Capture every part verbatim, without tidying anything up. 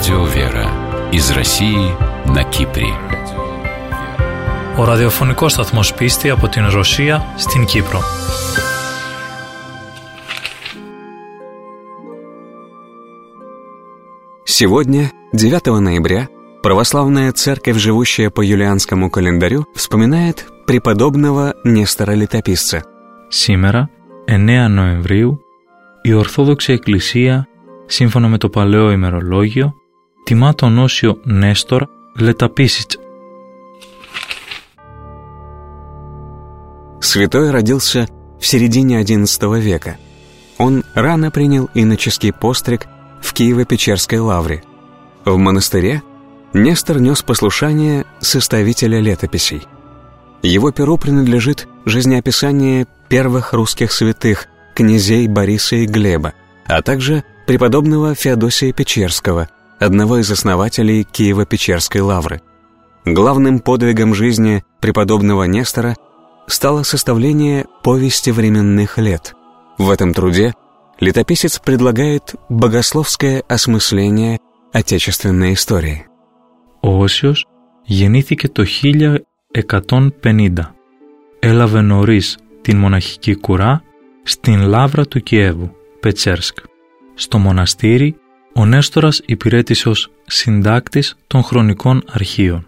Радио Вера из России на Кипре. Ο ραδιοφωνικός σταθμός Πίστη από την Ρωσία στην Κύπρο. Сегодня, девятого ноября, православная церковь, живущая по юлианскому календарю, вспоминает преподобного Нестора Летописца. Σήμερα, εννέα Νοεμβρίου, η Ορθόδοξη Εκκλησία, σύμφωνα με το Παλαιό ημερολόγιο, τιμά τον όσιο Νέστορ Летописец. Святой родился в середине одиннадцатого века. Он рано принял иноческий постриг в Киево-Печерской лавре. В монастыре Нестор нес послушание составителя летописей. Его перу принадлежит жизнеописание первых русских святых, князей Бориса и Глеба, а также преподобного Феодосия Печерского, одного из основателей Киево-Печерской лавры. Главным подвигом жизни преподобного Нестора стало составление повести временных лет. В этом труде летописец предлагает богословское осмысление отечественной истории. Ο Όσιος γεννήθηκε το χίλια εκατόν πενήντα. Έλαβε νωρίς την μοναχική κουρά στην λάβρα του Κιέβου, Πετσέρσκ. Στο μοναστήρι, ο Νέστορας υπηρέτησε ως συντάκτης των χρονικών αρχείων.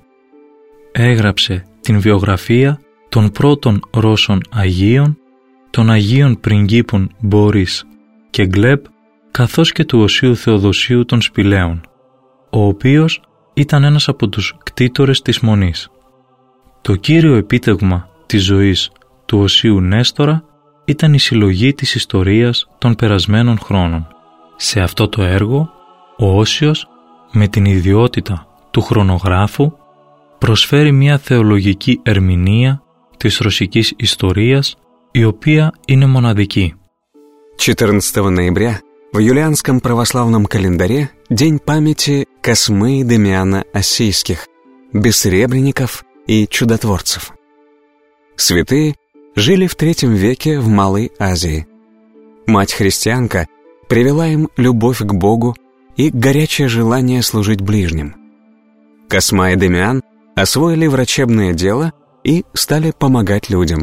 Έγραψε την βιογραφία των πρώτων Ρώσων Αγίων, των Αγίων πριγκίπων Μπορίς και Γκλеб, καθώς και του Οσίου Θεοδοσίου των Σπηλαίων, ο οποίος ήταν ένας από τους κτήτορες της Μονής. Το κύριο επίτευγμα της ζωής του Οσίου Νέστορα ήταν η συλλογή της ιστορίας των περασμένων χρόνων. Σε αυτό το έργο, ο Όσιος, με την ιδιότητα του χρονογράφου, προσφέρει μια θεολογική ερμηνεία της ρωσικής ιστορίας, η οποία είναι μοναδική. четырнадцатого ноября в юлианском православном календаре день памяти Космы и Дамиана Осийских, бессребренников и чудотворцев. Святые жили в третьем веке в Малой Азии. Мать-христианка привела им любовь к Богу и горячее желание служить ближним. Косма и Дамиан освоили врачебное дело и стали помогать людям.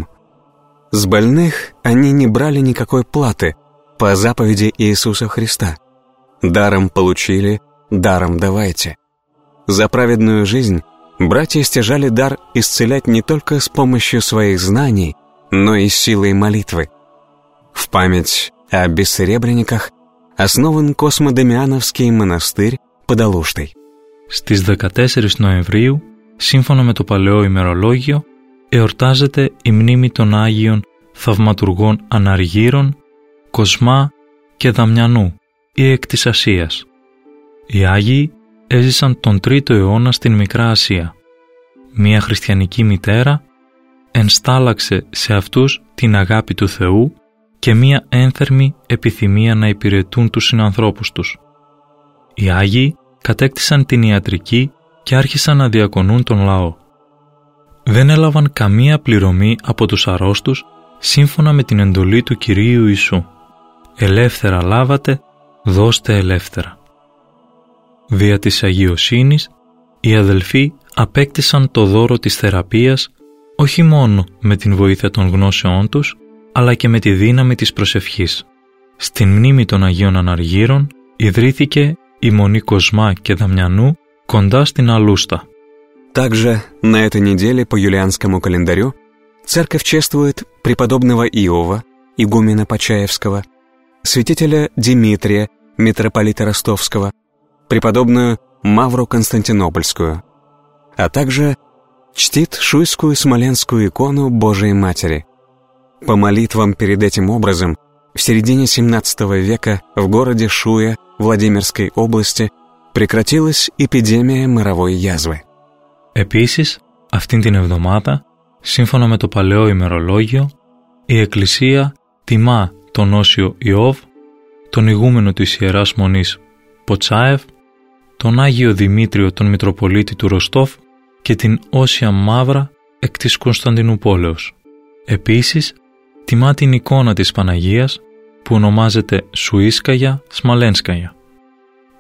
С больных они не брали никакой платы по заповеди Иисуса Христа. Даром получили, даром давайте. За праведную жизнь братья стяжали дар исцелять не только с помощью своих знаний, но и силой молитвы. В память о бессребренниках основан Космо-Дамиановский монастырь под Алуштой. Στις δεκατέσσερις Νοεμβρίου, σύμφωνα με το Παλαιό ημερολόγιο, εορτάζεται η μνήμη των Άγιων Θαυματουργών Αναργύρων, Κοσμά και Δαμιανού ή εκ της Ασίας. Οι Άγιοι έζησαν τον τρίτο αιώνα στην Μικρά Ασία. Μία χριστιανική μητέρα ενστάλλαξε σε αυτούς την αγάπη του Θεού και μία ένθερμη επιθυμία να υπηρετούν τους συνανθρώπους τους. Οι Άγιοι κατέκτησαν την ιατρική και άρχισαν να διακονούν τον λαό. Δεν έλαβαν καμία πληρωμή από τους αρρώστους σύμφωνα με την εντολή του Κυρίου Ιησού. Ελεύθερα λάβατε, δώστε ελεύθερα. Δια της αγιοσύνης, οι αδελφοί απέκτησαν το δώρο της θεραπείας όχι μόνο με την βοήθεια των γνώσεών τους, αλλά και με τη δύναμη της προσευχής. Στην μνήμη των Αγίων Αναργύρων ιδρύθηκε η Μονή Κοσμά και Δαμιανού κοντά στην Αλούστα. Также на этой неделе по юлианскому календарю церковь чествует преподобного Иова, игумена Почаевского, святителя Димитрия, митрополита Ростовского, преподобную Мавру Константинопольскую, а также чтит шуйскую смоленскую икону Божией Матери. По молитвам перед этим образом в середине семнадцатого века в городе Шуя Владимирской области прекратилась эпидемия моровой язвы. Επίσης, αυτήν την εβδομάδα, σύμφωνα με το Παλαιό ημερολόγιο, η Εκκλησία τιμά τον Όσιο Ιώβ, τον ηγούμενο της Ιεράς Μονής Ποτσάευ, τον Άγιο Δημήτριο τον Μητροπολίτη του Ροστόφ και την Όσια Μαύρα εκ της Κωνσταντινούπολεως. Επίσης, τιμά την εικόνα της Παναγίας που ονομάζεται Σουίσκαγια Σμαλένσκαγια.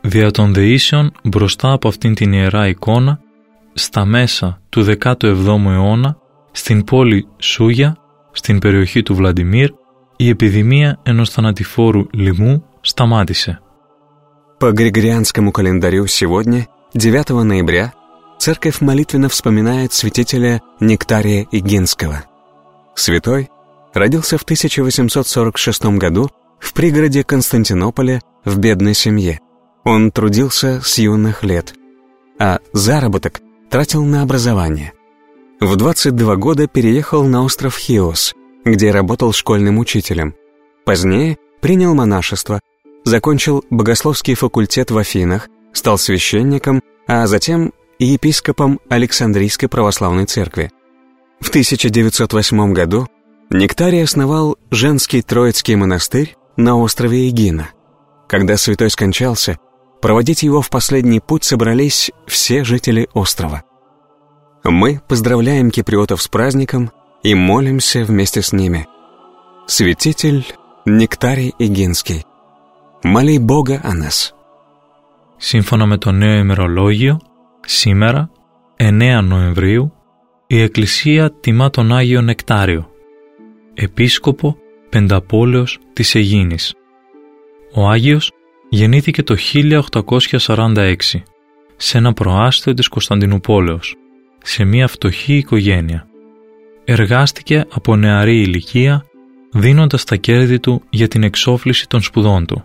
Δια των δεήσεων μπροστά από αυτήν την ιερά εικόνα, στα μέσα του δέκατου εβδόμου αιώνα, στην πόλη Σούγια, στην περιοχή του Βλαντιμίρ, η επιδημία ενός θανατηφόρου λοιμού σταμάτησε. По григорианскому календарю сегодня, девятого ноября, церковь молитвенно вспоминает святителя Нектария Игинского. Святой родился в тысяча восемьсот сорок шестом году в пригороде Константинополя в бедной семье. Он трудился с юных лет, а заработок тратил на образование. В двадцать два года переехал на остров Хиос, где работал школьным учителем. Позднее принял монашество, закончил богословский факультет в Афинах, стал священником, а затем и епископом Александрийской православной церкви. В тысяча девятьсот восьмом году Нектарий основал женский Троицкий монастырь на острове Эгина. Когда святой скончался, проводить его в последний путь собрались все жители острова. Мы поздравляем киприотов с праздником и молимся вместе с ними. Святитель Νεκτάρη Ιγίνσκι, μολύ Бога о нас. Σύμφωνα με το νέο ημερολόγιο, σήμερα, εννέα Νοεμβρίου, η Εκκλησία τιμά τον Άγιο Νεκτάριο, επίσκοπο πενταπόλεως της Αιγίνης. Ο Άγιος γεννήθηκε το χίλια οκτακόσια σαράντα έξι σε ένα προάστιο της Κωνσταντινουπόλεως, σε μια φτωχή οικογένεια. Εργάστηκε από νεαρή ηλικία, δίνοντας τα κέρδη του για την εξόφληση των σπουδών του.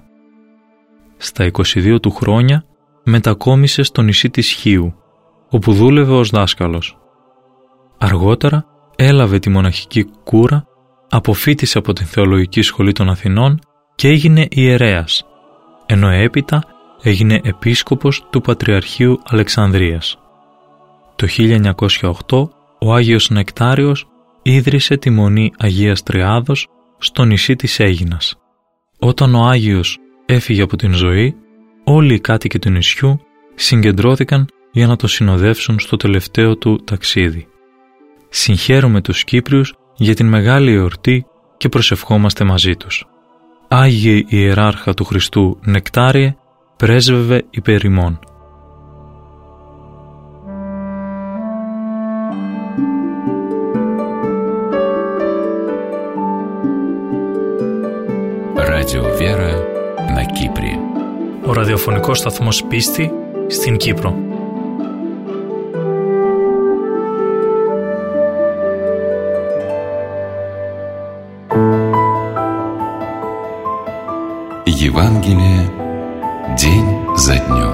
Στα είκοσι δύο του χρόνια μετακόμισε στο νησί της Χίου, όπου δούλευε ως δάσκαλος. Αργότερα έλαβε τη μοναχική κούρα, αποφοίτησε από την Θεολογική Σχολή των Αθηνών και έγινε ιερέας, ενώ έπειτα έγινε επίσκοπος του Πατριαρχείου Αλεξανδρίας. Το χίλια εννιακόσια οκτώ ο Άγιος Νεκτάριος ίδρυσε τη Μονή Αγίας Τριάδος στο νησί της Αίγινας. Όταν ο Άγιος έφυγε από την ζωή, όλοι οι κάτοικοι του νησιού συγκεντρώθηκαν για να το συνοδεύσουν στο τελευταίο του ταξίδι. Συγχαίρουμε τους Κύπριους για την μεγάλη εορτή και προσευχόμαστε μαζί τους. Άγιε Ιεράρχα του Χριστού Νεκτάριε, πρέσβευε υπέρ ημών. Радио Вера на Κύπρη. Ο ραδιοφωνικός σταθμός Πίστη στην Κύπρο. Евангелие день за днем.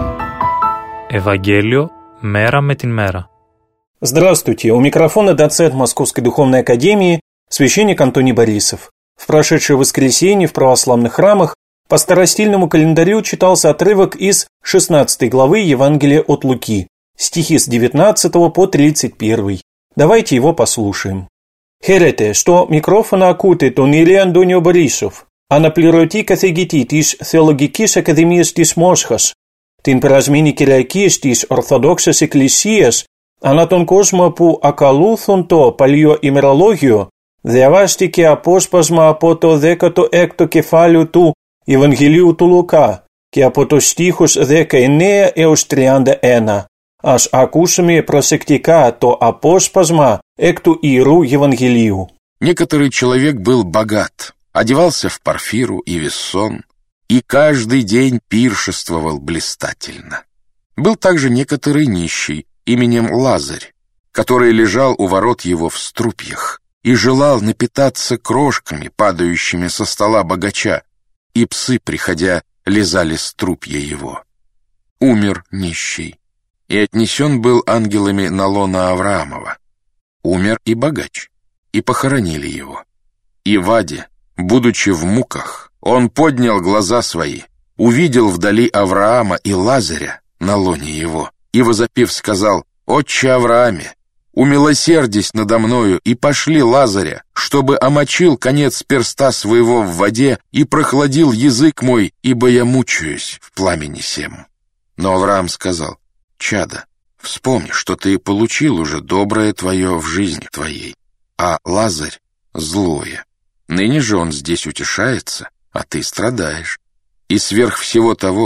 Ευαγγέλιο μέρα με την мера. Здравствуйте, у микрофона доцент Московской Духовной Академии, священник Антоний Борисов. В прошедшее воскресенье в православных храмах по старостильному календарю читался отрывок из шестнадцатой главы Евангелия от Луки, стихи с девятнадцатого по тридцать первый. Давайте его послушаем. Χαίρετε, στο μικρόφωνο ακούτε τον Ηλία Αντώνιο Борисов, αναπληρωτή καθηγητή της Θεολογικής Ακαδημίας της Μόσχας, την περασμένη Κυριακή της Ορθοδόξης Εκκλησίας, ανά τον κόσμο που ακολούθουν το παλιό ημερολόγιο, διαβάστηκε απόσπασμα από το δέκατο έκτο κεφάλαιο του Ευαγγελίου του Λουκά και από το στίχους δεκαεννέα έως τριάντα ένα. Ας ακούσουμε προσεκτικά το απόσπασμα εκ του Ιερού Ευαγγελίου. Некоторый человек был богат, одевался в парфиру и вессон, и каждый день пиршествовал блистательно. Был также некоторый нищий именем Лазарь, который лежал у ворот его в струпьях и желал напитаться крошками, падающими со стола богача, и псы, приходя, лизали струпья его. Умер нищий, и отнесен был ангелами на лоно Авраамова. Умер и богач, и похоронили его. И в аде, будучи в муках, он поднял глаза свои, увидел вдали Авраама и Лазаря на лоне его, и, возопив, сказал: «Отче Аврааме, умилосердись надо мною и пошли Лазаря, чтобы омочил конец перста своего в воде и прохладил язык мой, ибо я мучаюсь в пламени сем». Но Авраам сказал: «Чадо, вспомни, что ты получил уже доброе твое в жизни твоей, а Лазарь — злое. Ныне же он здесь утешается, а ты страдаешь. И сверх всего того,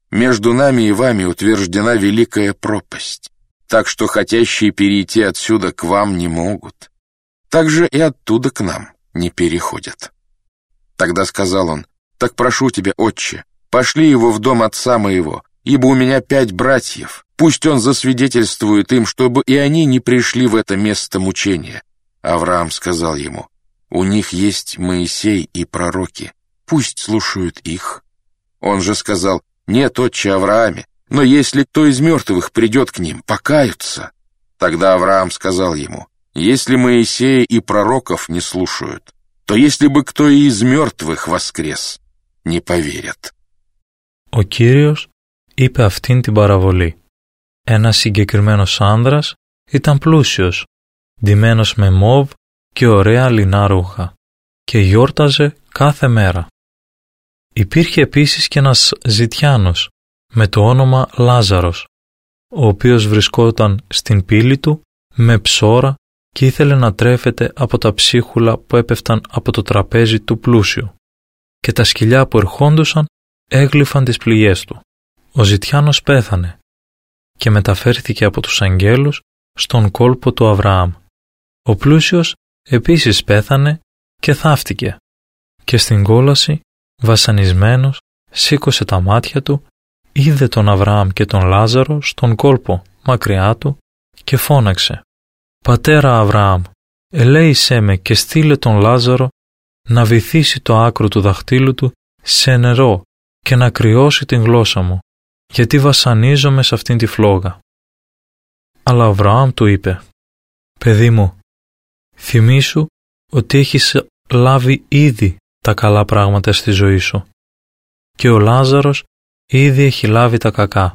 между нами и вами утверждена великая пропасть, так что хотящие перейти отсюда к вам не могут, так же и оттуда к нам не переходят». Тогда сказал он: «Так прошу тебя, отче, пошли его в дом отца моего, ибо у меня пять братьев, пусть он засвидетельствует им, чтобы и они не пришли в это место мучения». Авраам сказал ему: «У них есть Моисей и пророки, пусть слушают их». Он же сказал: «Нет, отче Аврааме, но если кто из мертвых придет к ним, покаются». Тогда Авраам сказал ему: «Если Моисея и пророков не слушают, то если бы кто и из мертвых воскрес, не поверят». Ο Κύριος είπε αυτήν την παραβολή. Ένας συγκεκριμένος άνδρας ήταν πλούσιος, ντυμένος με μόβ και ωραία λινά ρούχα, και γιόρταζε κάθε μέρα. Υπήρχε επίσης και ένας ζητιάνος με το όνομα Λάζαρος, ο οποίος βρισκόταν στην πύλη του με ψώρα και ήθελε να τρέφεται από τα ψίχουλα που έπεφταν από το τραπέζι του πλούσιου, και τα σκυλιά που ερχόντουσαν έγλυφαν τις πληγές του. Ο ζητιάνος πέθανε και μεταφέρθηκε από τους αγγέλους στον κόλπο του Αβραάμ. Ο πλούσιος επίσης πέθανε και θαύτηκε, και στην κόλαση, βασανισμένος, σήκωσε τα μάτια του, είδε τον Αβραάμ και τον Λάζαρο στον κόλπο μακριά του και φώναξε: «Πατέρα Αβραάμ, ελέησέ με και στείλε τον Λάζαρο να βυθίσει το άκρο του δαχτύλου του σε νερό και να κρυώσει την γλώσσα μου, γιατί βασανίζομαι σε αυτήν τη φλόγα». Αλλά ο Αβραάμ του είπε: «Παιδί μου, θυμήσου ότι έχεις λάβει ήδη τα καλά πράγματα στη ζωή σου και ο Λάζαρος ήδη έχει λάβει τα κακά.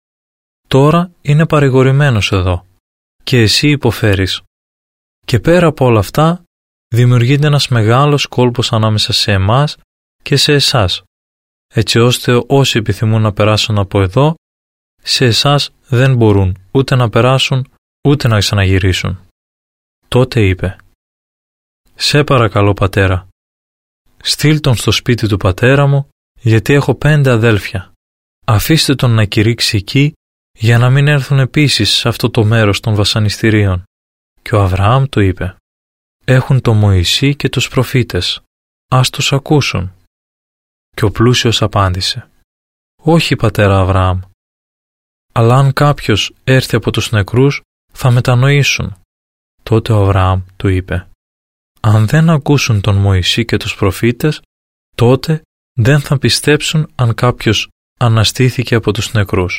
Τώρα είναι παρηγορημένος εδώ και εσύ υποφέρεις. Και πέρα από όλα αυτά δημιουργείται ένας μεγάλος κόλπος ανάμεσα σε εμάς και σε εσάς, έτσι ώστε όσοι επιθυμούν να περάσουν από εδώ, σε εσάς δεν μπορούν ούτε να περάσουν ούτε να ξαναγυρίσουν». Τότε είπε: «Σε παρακαλώ, πατέρα, στείλ τον στο σπίτι του πατέρα μου, γιατί έχω πέντε αδέλφια. Αφήστε τον να κηρύξει εκεί, για να μην έρθουν επίσης σε αυτό το μέρος των βασανιστηρίων». Και ο Αβραάμ του είπε: «Έχουν το Μωυσή και τους προφήτες, ας τους ακούσουν». Και ο πλούσιος απάντησε: «Όχι, πατέρα Αβραάμ, αλλά αν κάποιος έρθει από τους νεκρούς, θα μετανοήσουν». Τότε ο Αβραάμ του είπε: «Αν δεν ακούσουν τον Μωυσή και τους προφήτες, τότε δεν θα πιστέψουν αν κάποιος αναστήθηκε από τους νεκρούς».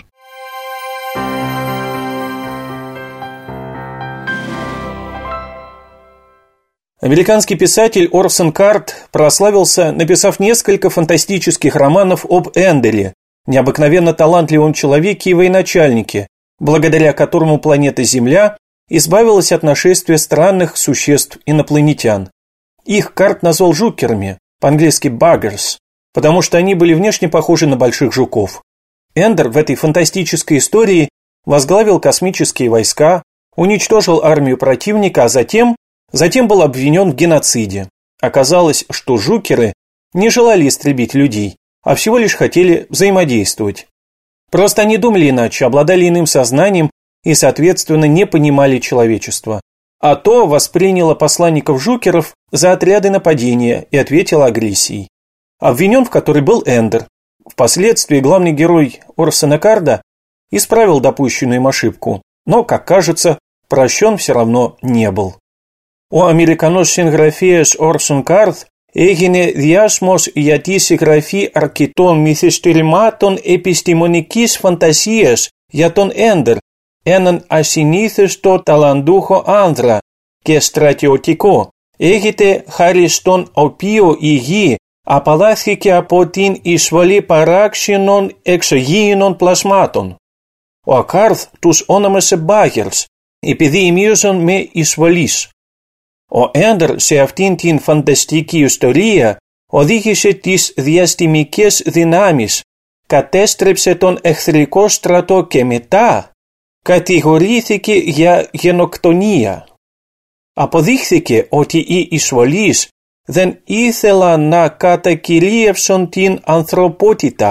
Американский писатель Орсон Карт прославился, написав несколько фантастических романов об Эндере, необыкновенно талантливом человеке и военачальнике, благодаря которому планета Земля избавилась от нашествия странных существ инопланетян. Их Карт назвал жукерами, по-английски buggers, потому что они были внешне похожи на больших жуков. Эндер в этой фантастической истории возглавил космические войска, уничтожил армию противника, а затем, затем был обвинен в геноциде. Оказалось, что жукеры не желали истребить людей, а всего лишь хотели взаимодействовать. Просто они думали иначе, обладали иным сознанием и, соответственно, не понимали человечества. А то восприняло посланников жукеров за отряды нападения и ответило агрессией. Обвинен в которой был Эндер. Впоследствии главный герой Орсона Карда исправил допущенную им ошибку, но, как кажется, прощен все равно не был. Ο Αμερικανός συγγραφέας Όρσον Κάρθ έγινε διάσημος για τη συγγραφή αρκετών μυθιστορημάτων επιστημονικής φαντασίας για τον Έντερ, έναν ασυνήθιστο ταλαντούχο άνδρα και στρατιωτικό. Έχετε χάρη στον οποίο η γη απαλλάχθηκε από την εισβολή παράξενων εξωγήινων πλασμάτων. Ο Κάρθ τους όνομασε Buggers, επειδή ημείωσαν με εισβολής. Ο Έντερ σε αυτήν την φανταστική ιστορία οδήγησε τις διαστημικές δυνάμεις, κατέστρεψε τον εχθρικό στρατό και μετά κατηγορήθηκε για γενοκτονία. Αποδείχθηκε ότι οι εισβολείς δεν ήθελαν να κατακυρίευσουν την ανθρωπότητα,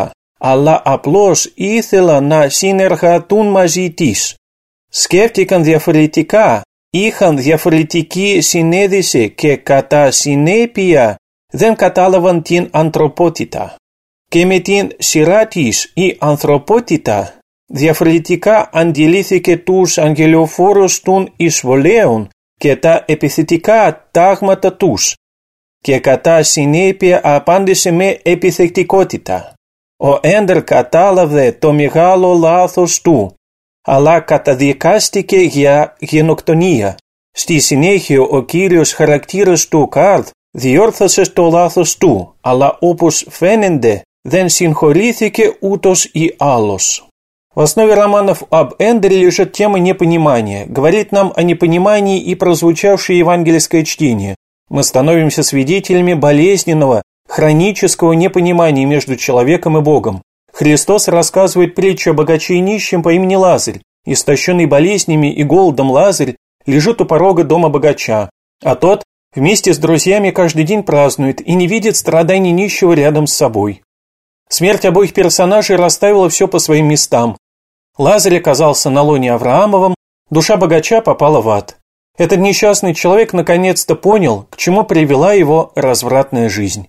αλλά απλώς ήθελα να συνεργαστούν μαζί της. Σκέφτηκαν διαφορετικά, είχαν διαφορετική συνείδηση και κατά συνέπεια δεν κατάλαβαν την ανθρωπότητα. Και με την σειρά της η ανθρωπότητα διαφορετικά αντιλήθηκε τους αγγελοφόρους των εισβολέων και τα επιθετικά τάγματα τους και κατά συνέπεια απάντησε με επιθετικότητα. Ο Έντερ κατάλαβε το μεγάλο λάθος του, αλλά καταδικάστηκε για γενοκτονία. Στη συνέχεια ο κύριος χαρακτήρας του Καρλ διόρθωσε το λάθος του, αλλά όπως φαίνεται δεν сυγχωρήθηκε ούτως ή άλλως. В основе романов об Эндере лежит тема непонимания, говорит нам о непонимании и прозвучавшее евангельское чтение. Мы становимся свидетелями болезненного, хронического непонимания между человеком и Богом. Христос рассказывает притчу о богаче и нищем по имени Лазарь. Истощенный болезнями и голодом Лазарь лежит у порога дома богача, а тот вместе с друзьями каждый день празднует и не видит страданий нищего рядом с собой. Смерть обоих персонажей расставила все по своим местам. Лазарь оказался на лоне Авраамовом, душа богача попала в ад. Этот несчастный человек наконец-то понял, к чему привела его развратная жизнь.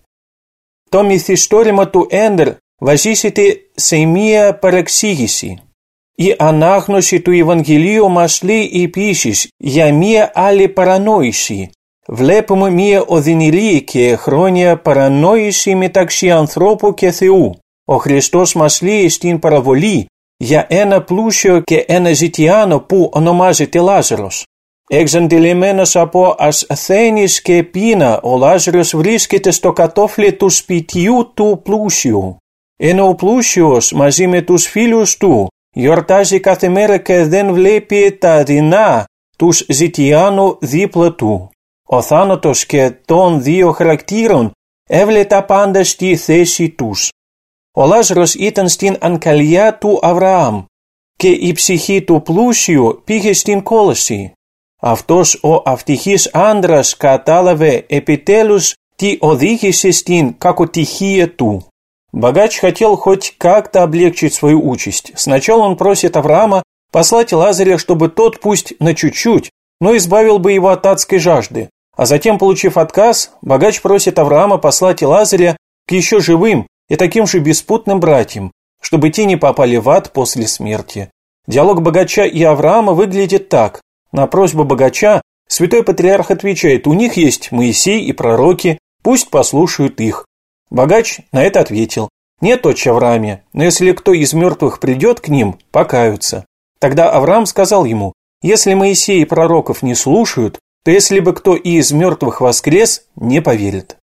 Το μυθιστόρημα του Έντερ βασίζεται σε μία παραξήγηση. Η ανάγνωση του Ευαγγελίου μας λέει επίσης για μία άλλη παρανόηση. Βλέπουμε μία οδυνηρή και χρόνια παρανόηση μεταξύ ανθρώπου και Θεού. Ο Χριστός μας λέει στην παραβολή για ένα πλούσιο και ένα ζητιάνο που ονομάζεται Λάζαρος. Εξαντλημένος από ασθένειες και πείνα, ο Λάζαρος βρίσκεται στο κατόφλι του σπιτιού του πλούσιου. Ενώ ο πλούσιος μαζί με τους φίλους του γιορτάζει κάθε μέρα και δεν βλέπει τα δεινά τους ζητιάνου δίπλα του. Ο θάνατος και των δύο χαρακτήρων έβλεπε τα πάντα στη θέση τους. Ο Λάζαρος ήταν στην αγκαλιά του Αβραάμ και η ψυχή του πλούσιου πήγε στην κόλαση. Αυτός ο ευτυχής άντρας κατάλαβε επιτέλους τι οδήγησε στην κακοτυχία του. Богач хотел хоть как-то облегчить свою участь. Сначала он просит Авраама послать Лазаря, чтобы тот пусть на чуть-чуть, но избавил бы его от адской жажды. А затем, получив отказ, богач просит Авраама послать Лазаря к еще живым и таким же беспутным братьям, чтобы те не попали в ад после смерти. Диалог богача и Авраама выглядит так. На просьбу богача святой патриарх отвечает: у них есть Моисей и пророки, пусть послушают их. Богач на это ответил: нет, отче Аврааме, но если кто из мертвых придет к ним, покаются. Тогда Авраам сказал ему: если Моисей и пророков не слушают, то если бы кто и из мертвых воскрес, не поверит.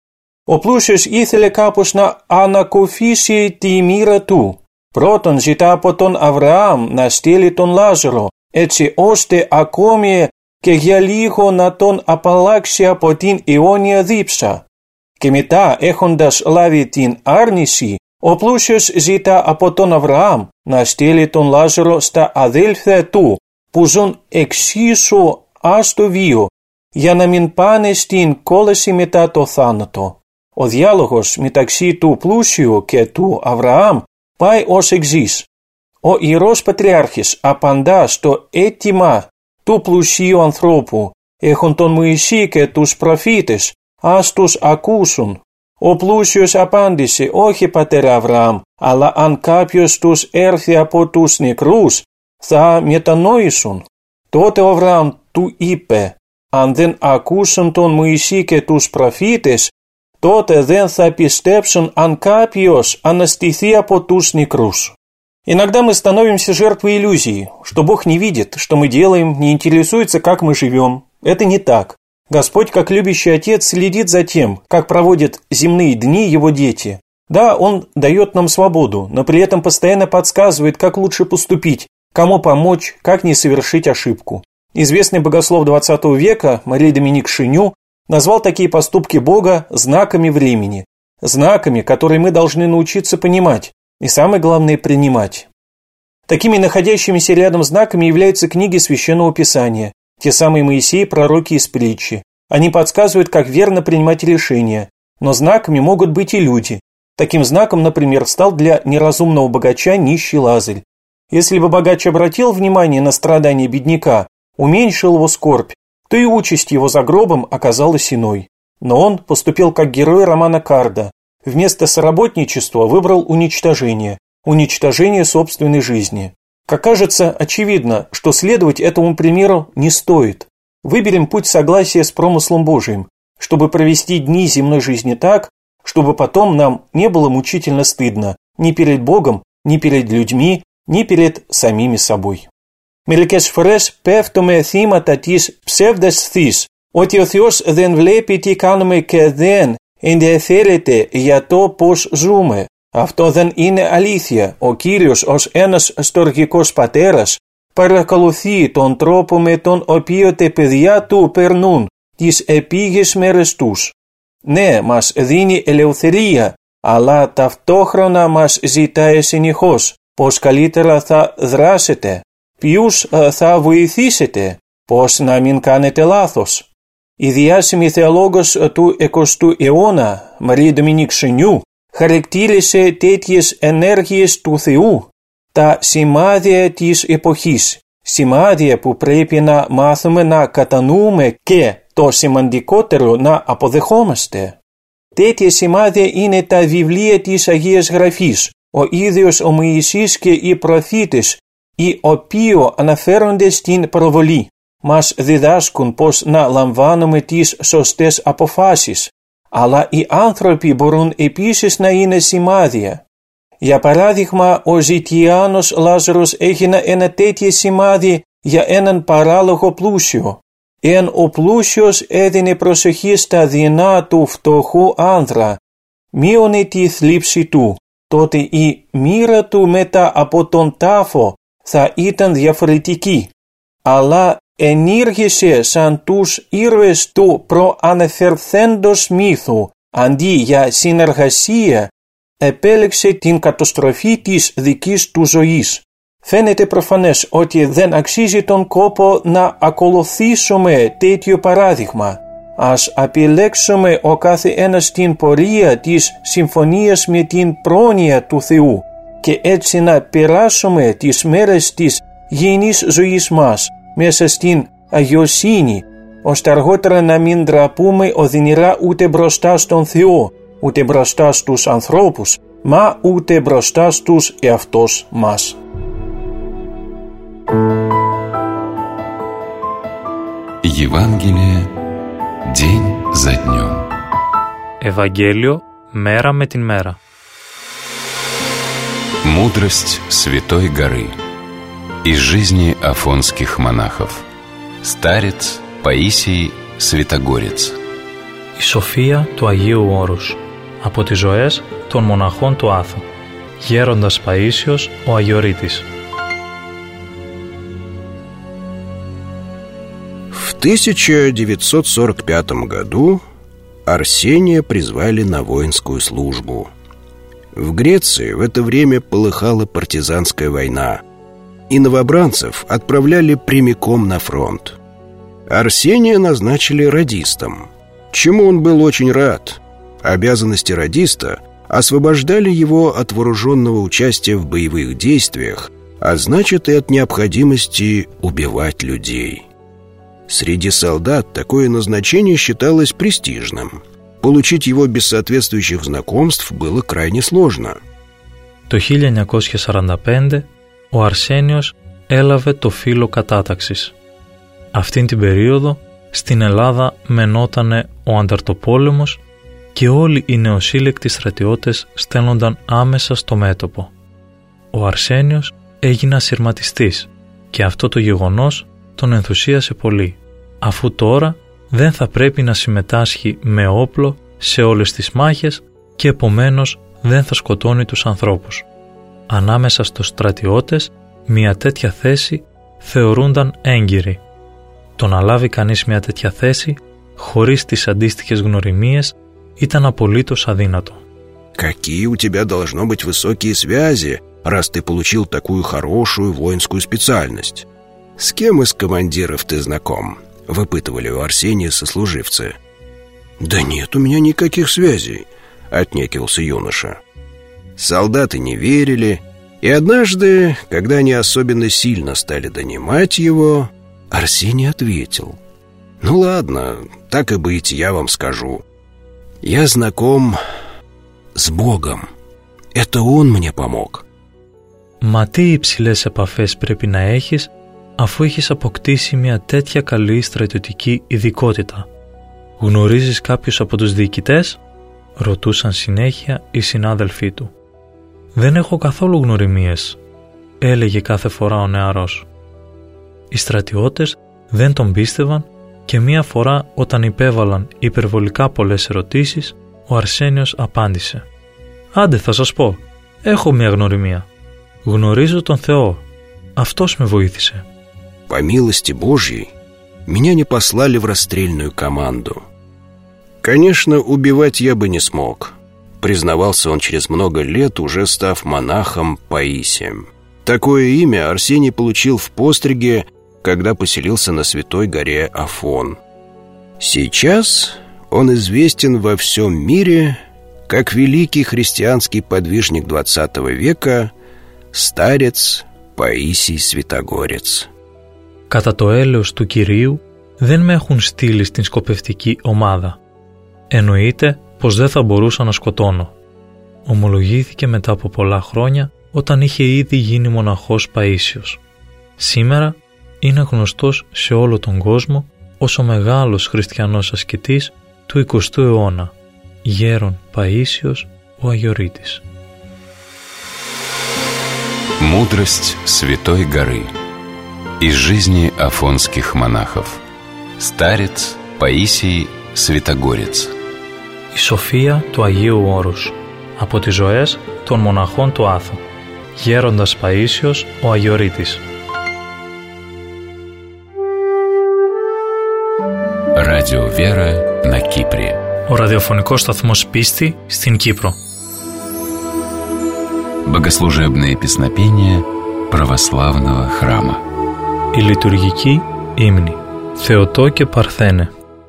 Ο πλούσιος ήθελε κάπως να ανακουφίσει τη μοίρα του. Πρώτον ζητά από τον Αβραάμ να στείλει τον Λάζαρο, έτσι ώστε ακόμη και για λίγο να τον απαλλάξει από την αιώνια δίψα. Και μετά, έχοντας λάβει την άρνηση, ο πλούσιος ζητά από τον Αβραάμ να στείλει τον Λάζαρο στα αδέλφια του, που ζουν εξίσου άστο βίο, για να μην πάνε στην κόλαση μετά το θάνατο. Ο διάλογος μεταξύ του πλούσιου και του Αβραάμ πάει ως εξής. Ο Ιερός Πατριάρχης απαντά στο αίτημα του πλουσίου ανθρώπου: έχουν τον Μωυσή και τους προφήτες, ας τους ακούσουν. Ο πλούσιος απάντησε: όχι, πατέρα Αβραάμ, αλλά αν κάποιος τους έρθει από τους νεκρούς, θα μετανοήσουν. Τότε ο Αβραάμ του είπε: αν δεν ακούσουν τον Μωυσή και τους προφήτες, τότε δεν θα πιστέψουν αν κάποιος αναστηθεί από τους некрούς. Иногда мы становимся жертвой иллюзии, что Бог не видит, что мы делаем, не интересуется, как мы живем. Это не так. Господь, как любящий Отец, следит за тем, как проводят земные дни Его дети. Да, Он дает нам свободу, но при этом постоянно подсказывает, как лучше поступить, кому помочь, как не совершить ошибку. Известный богослов двадцатого века Марий Доминик Шиню назвал такие поступки Бога знаками времени, знаками, которые мы должны научиться понимать и, самое главное, принимать. Такими находящимися рядом знаками являются книги Священного Писания, те самые Моисей, пророки из притчи. Они подсказывают, как верно принимать решения, но знаками могут быть и люди. Таким знаком, например, стал для неразумного богача нищий Лазарь. Если бы богач обратил внимание на страдания бедняка, уменьшил его скорбь, то и участь его за гробом оказалась иной. Но он поступил как герой романа Карда. Вместо соработничества выбрал уничтожение, уничтожение собственной жизни. Как кажется, очевидно, что следовать этому примеру не стоит. Выберем путь согласия с промыслом Божиим, чтобы провести дни земной жизни так, чтобы потом нам не было мучительно стыдно ни перед Богом, ни перед людьми, ни перед самими собой. Μερικές φορές πέφτουμε θύματα της ψευδαισθής, ότι ο Θεός δεν βλέπει τι κάνουμε και δεν ενδιαφέρεται για το πώς ζούμε. Αυτό δεν είναι αλήθεια. Ο Κύριος ως ένας στοργικός πατέρας παρακολουθεί τον τρόπο με τον οποίο τα παιδιά του περνούν τις επίγειες μέρες τους. Ναι, μας δίνει ελευθερία, αλλά ταυτόχρονα μας ζητάει συνεχώς πώς καλύτερα θα δράσετε, ποιους θα βοηθήσετε, πώς να μην κάνετε λάθος. Η διάσημη θεολόγος του εικοστού αιώνα, Μαρία Ντομινίκ Σενιού, χαρακτήρισε τέτοιες ενέργειες του Θεού τα σημάδια της εποχής, σημάδια που πρέπει να μάθουμε να κατανοούμε και το σημαντικότερο να αποδεχόμαστε. Τέτοια σημάδια είναι τα βιβλία της Αγίας Γραφής, ο ίδιος ο Μωυσής και οι προφήτες, οι οποίοι αναφέρονται στην προβολή. Μας διδάσκουν πώς να λαμβάνουμε τις σωστές αποφάσεις, αλλά οι άνθρωποι μπορούν επίσης να είναι σημάδια. Για παράδειγμα, ο Ζητιάνος Λάζαρος έγινε ένα τέτοιο σημάδι για έναν παράλογο πλούσιο. Εάν ο πλούσιος έδινε προσοχή στα δεινά του φτωχού άνδρα, μείωνε τη θλίψη του, τότε η μοίρα του μετά από τον τάφο θα ήταν διαφορετική. Αλλά ενήργησε σαν τους ήρωες του προαναφερθέντος μύθου, αντί για συνεργασία, επέλεξε την καταστροφή της δικής του ζωής. Φαίνεται προφανές ότι δεν αξίζει τον κόπο να ακολουθήσουμε τέτοιο παράδειγμα. Ας επιλέξουμε ο κάθε ένας την πορεία της συμφωνίας με την πρόνοια του Θεού και έτσι να περάσουμε τις μέρες της γενής ζωής μας μέσα στην αγιοσύνη, ώστε αργότερα να μην ντραπούμε οδυνηρά ούτε μπροστά στον Θεό, ούτε μπροστά στους ανθρώπους, μα ούτε μπροστά στους εαυτός μας. Евангелие день за днем. Ευαγγέλιο μέρα με την μέρα. Мудрость Святой горы. Из жизни афонских монахов. Старец Паисий Святогорец. Η σοφία του Αγίου Όρους. Από τις ζωές των μοναχών του Άθου. Γέροντας Παΐσιος ο Αγιορείτης. В тысяча девятьсот сорок пятом году Арсения призвали на воинскую службу. В Греции в это время полыхала партизанская война, и новобранцев отправляли прямиком на фронт. Арсения назначили радистом, чему он был очень рад. Обязанности радиста освобождали его от вооруженного участия в боевых действиях, а значит и от необходимости убивать людей. Среди солдат такое назначение считалось престижным. Получить его без соответствующих знакомств было крайне сложно. Το χίλια εννιακόσια σαράντα πέντε ο Αρσένιος έλαβε το φύλο κατάταξης. Αυτήν την περίοδο στην Ελλάδα μενότανε ο ανταρτοπόλεμος και όλοι οι νεοσύλλεκτοι στρατιώτες στέλνονταν άμεσα στο μέτωπο. Ο Αρσένιος έγινε ασυρματιστής και αυτό το γεγονός τον ενθουσίασε πολύ, αφού τώρα δεν θα πρέπει να συμμετάσχει με όπλο σε όλες τις μάχες και επομένως δεν θα σκοτώνει τους ανθρώπους. Ανάμεσα στους στρατιώτες μια τέτοια θέση θεωρούνταν έγκυρη. Το να λάβει κανείς μια τέτοια θέση χωρίς τις αντίστοιχες γνωριμίες ήταν απολύτως αδύνατο. Какие у тебя должно быть высокие связи, раз ты получил такую хорошую воинскую специальность? С кем из командиров ты знаком? Выпытывали у Арсения сослуживцы. Да нет у меня никаких связей. отнекивался юноша. Солдаты не верили, и однажды, когда они особенно сильно стали донимать его, Арсений ответил: «Ну ладно, так и быть, я вам скажу. Я знаком с Богом. Это Он мне помог». Μα τι υψηλές επαφές πρέπει να έχεις αφού έχεις αποκτήσει μια τέτοια καλή στρατιωτική ειδικότητα? Γνωρίζεις κάποιους από τους διοικητές? Ρωτούσαν συνέχεια οι συνάδελφοί του. «Δεν έχω καθόλου γνωριμίες», έλεγε κάθε φορά ο νεαρός. Οι στρατιώτες δεν τον πίστευαν και μία φορά όταν υπέβαλαν υπερβολικά πολλές ερωτήσεις, ο Αρσένιος απάντησε: «Άντε θα σας πω, έχω μία γνωριμία. Γνωρίζω τον Θεό. Αυτός με βοήθησε». «По милости Божьей, меня не послали в расстрельную команду. Конечно, убивать я бы не смог», признавался он через много лет, уже став монахом Паисием. Такое имя Арсений получил в постриге, когда поселился на святой горе Афон. Сейчас он известен во всем мире как великий христианский подвижник двадцатого века, старец Паисий Святогорец. Κατά το έλεος του Κυρίου δεν με έχουν στείλει στην σκοπευτική ομάδα. Εννοείται πως δεν θα μπορούσα να σκοτώνω. Ομολογήθηκε μετά από πολλά χρόνια όταν είχε ήδη γίνει μοναχός Παΐσιος. Σήμερα είναι γνωστός σε όλο τον κόσμο ως ο μεγάλος χριστιανός ασκητής του εικοστού αιώνα, Γέρον Παΐσιος ο Αγιορείτης. Мудрость Святой горы. Из жизни афонских монахов. Старец Паисий Святогорец. Η σοφία του Αγίου Όρους. Από τις ζωές των μοναχών του Άθου. Γέροντας Παΐσιος ο Αγιορείτης. Радио Вера на Кипре. Ο ραδιοφωνικός σταθμός Πίστη στην Κύπρο. Богослужебные песнопения православного храма. Η λειτουργική ύμνη. Θεοτό και Παρθένε.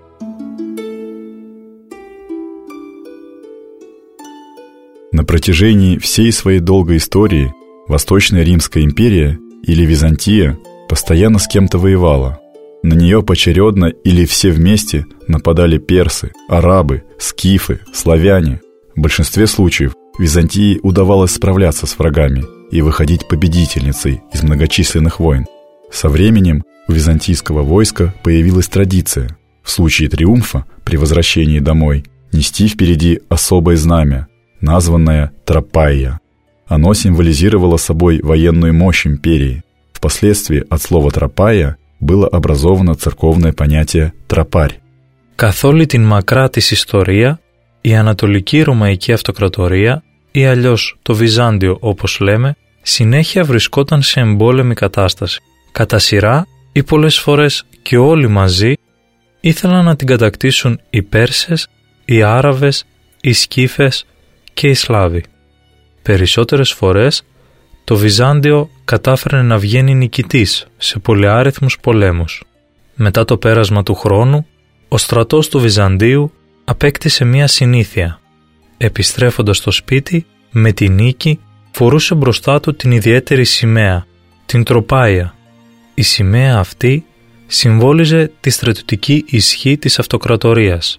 На протяжении всей своей долгой истории Восточная Римская империя или Византия постоянно с кем-то воевала. На нее поочередно или все вместе нападали персы, арабы, скифы, славяне. В большинстве случаев Византии удавалось справляться с врагами и выходить победительницей из многочисленных войн. Со временем у византийского войска появилась традиция в случае триумфа при возвращении домой нести впереди особое знамя, названное Тропаия. Оно символизировало собой военную мощь империи. Впоследствии от слова «тропаия» было образовано церковное понятие «тропарь». Καθ' όλη την μακρά της ιστορία, η Ανατολική Ρωμαϊκή Αυτοκρατορία ή αλλιώς το Βυζάντιο όπως λέμε, συνέχεια βρισκόταν σε εμπόλεμη κατάσταση. Κατά σειρά ή πολλές φορές και όλοι μαζί ήθελαν να την κατακτήσουν οι Πέρσες, οι Άραβες, οι Σκύφες και οι Σλάβοι. Περισσότερες φορές το Βυζάντιο κατάφερε να βγαίνει νικητής σε πολυάριθμους πολέμους. Μετά το πέρασμα του χρόνου, ο στρατός του Βυζαντίου απέκτησε μία συνήθεια. Επιστρέφοντας στο σπίτι, με τη νίκη φορούσε μπροστά του την ιδιαίτερη σημαία, την Τροπάια. Η σημαία αυτή συμβόλιζε τη στρατιωτική ισχύ της αυτοκρατορίας.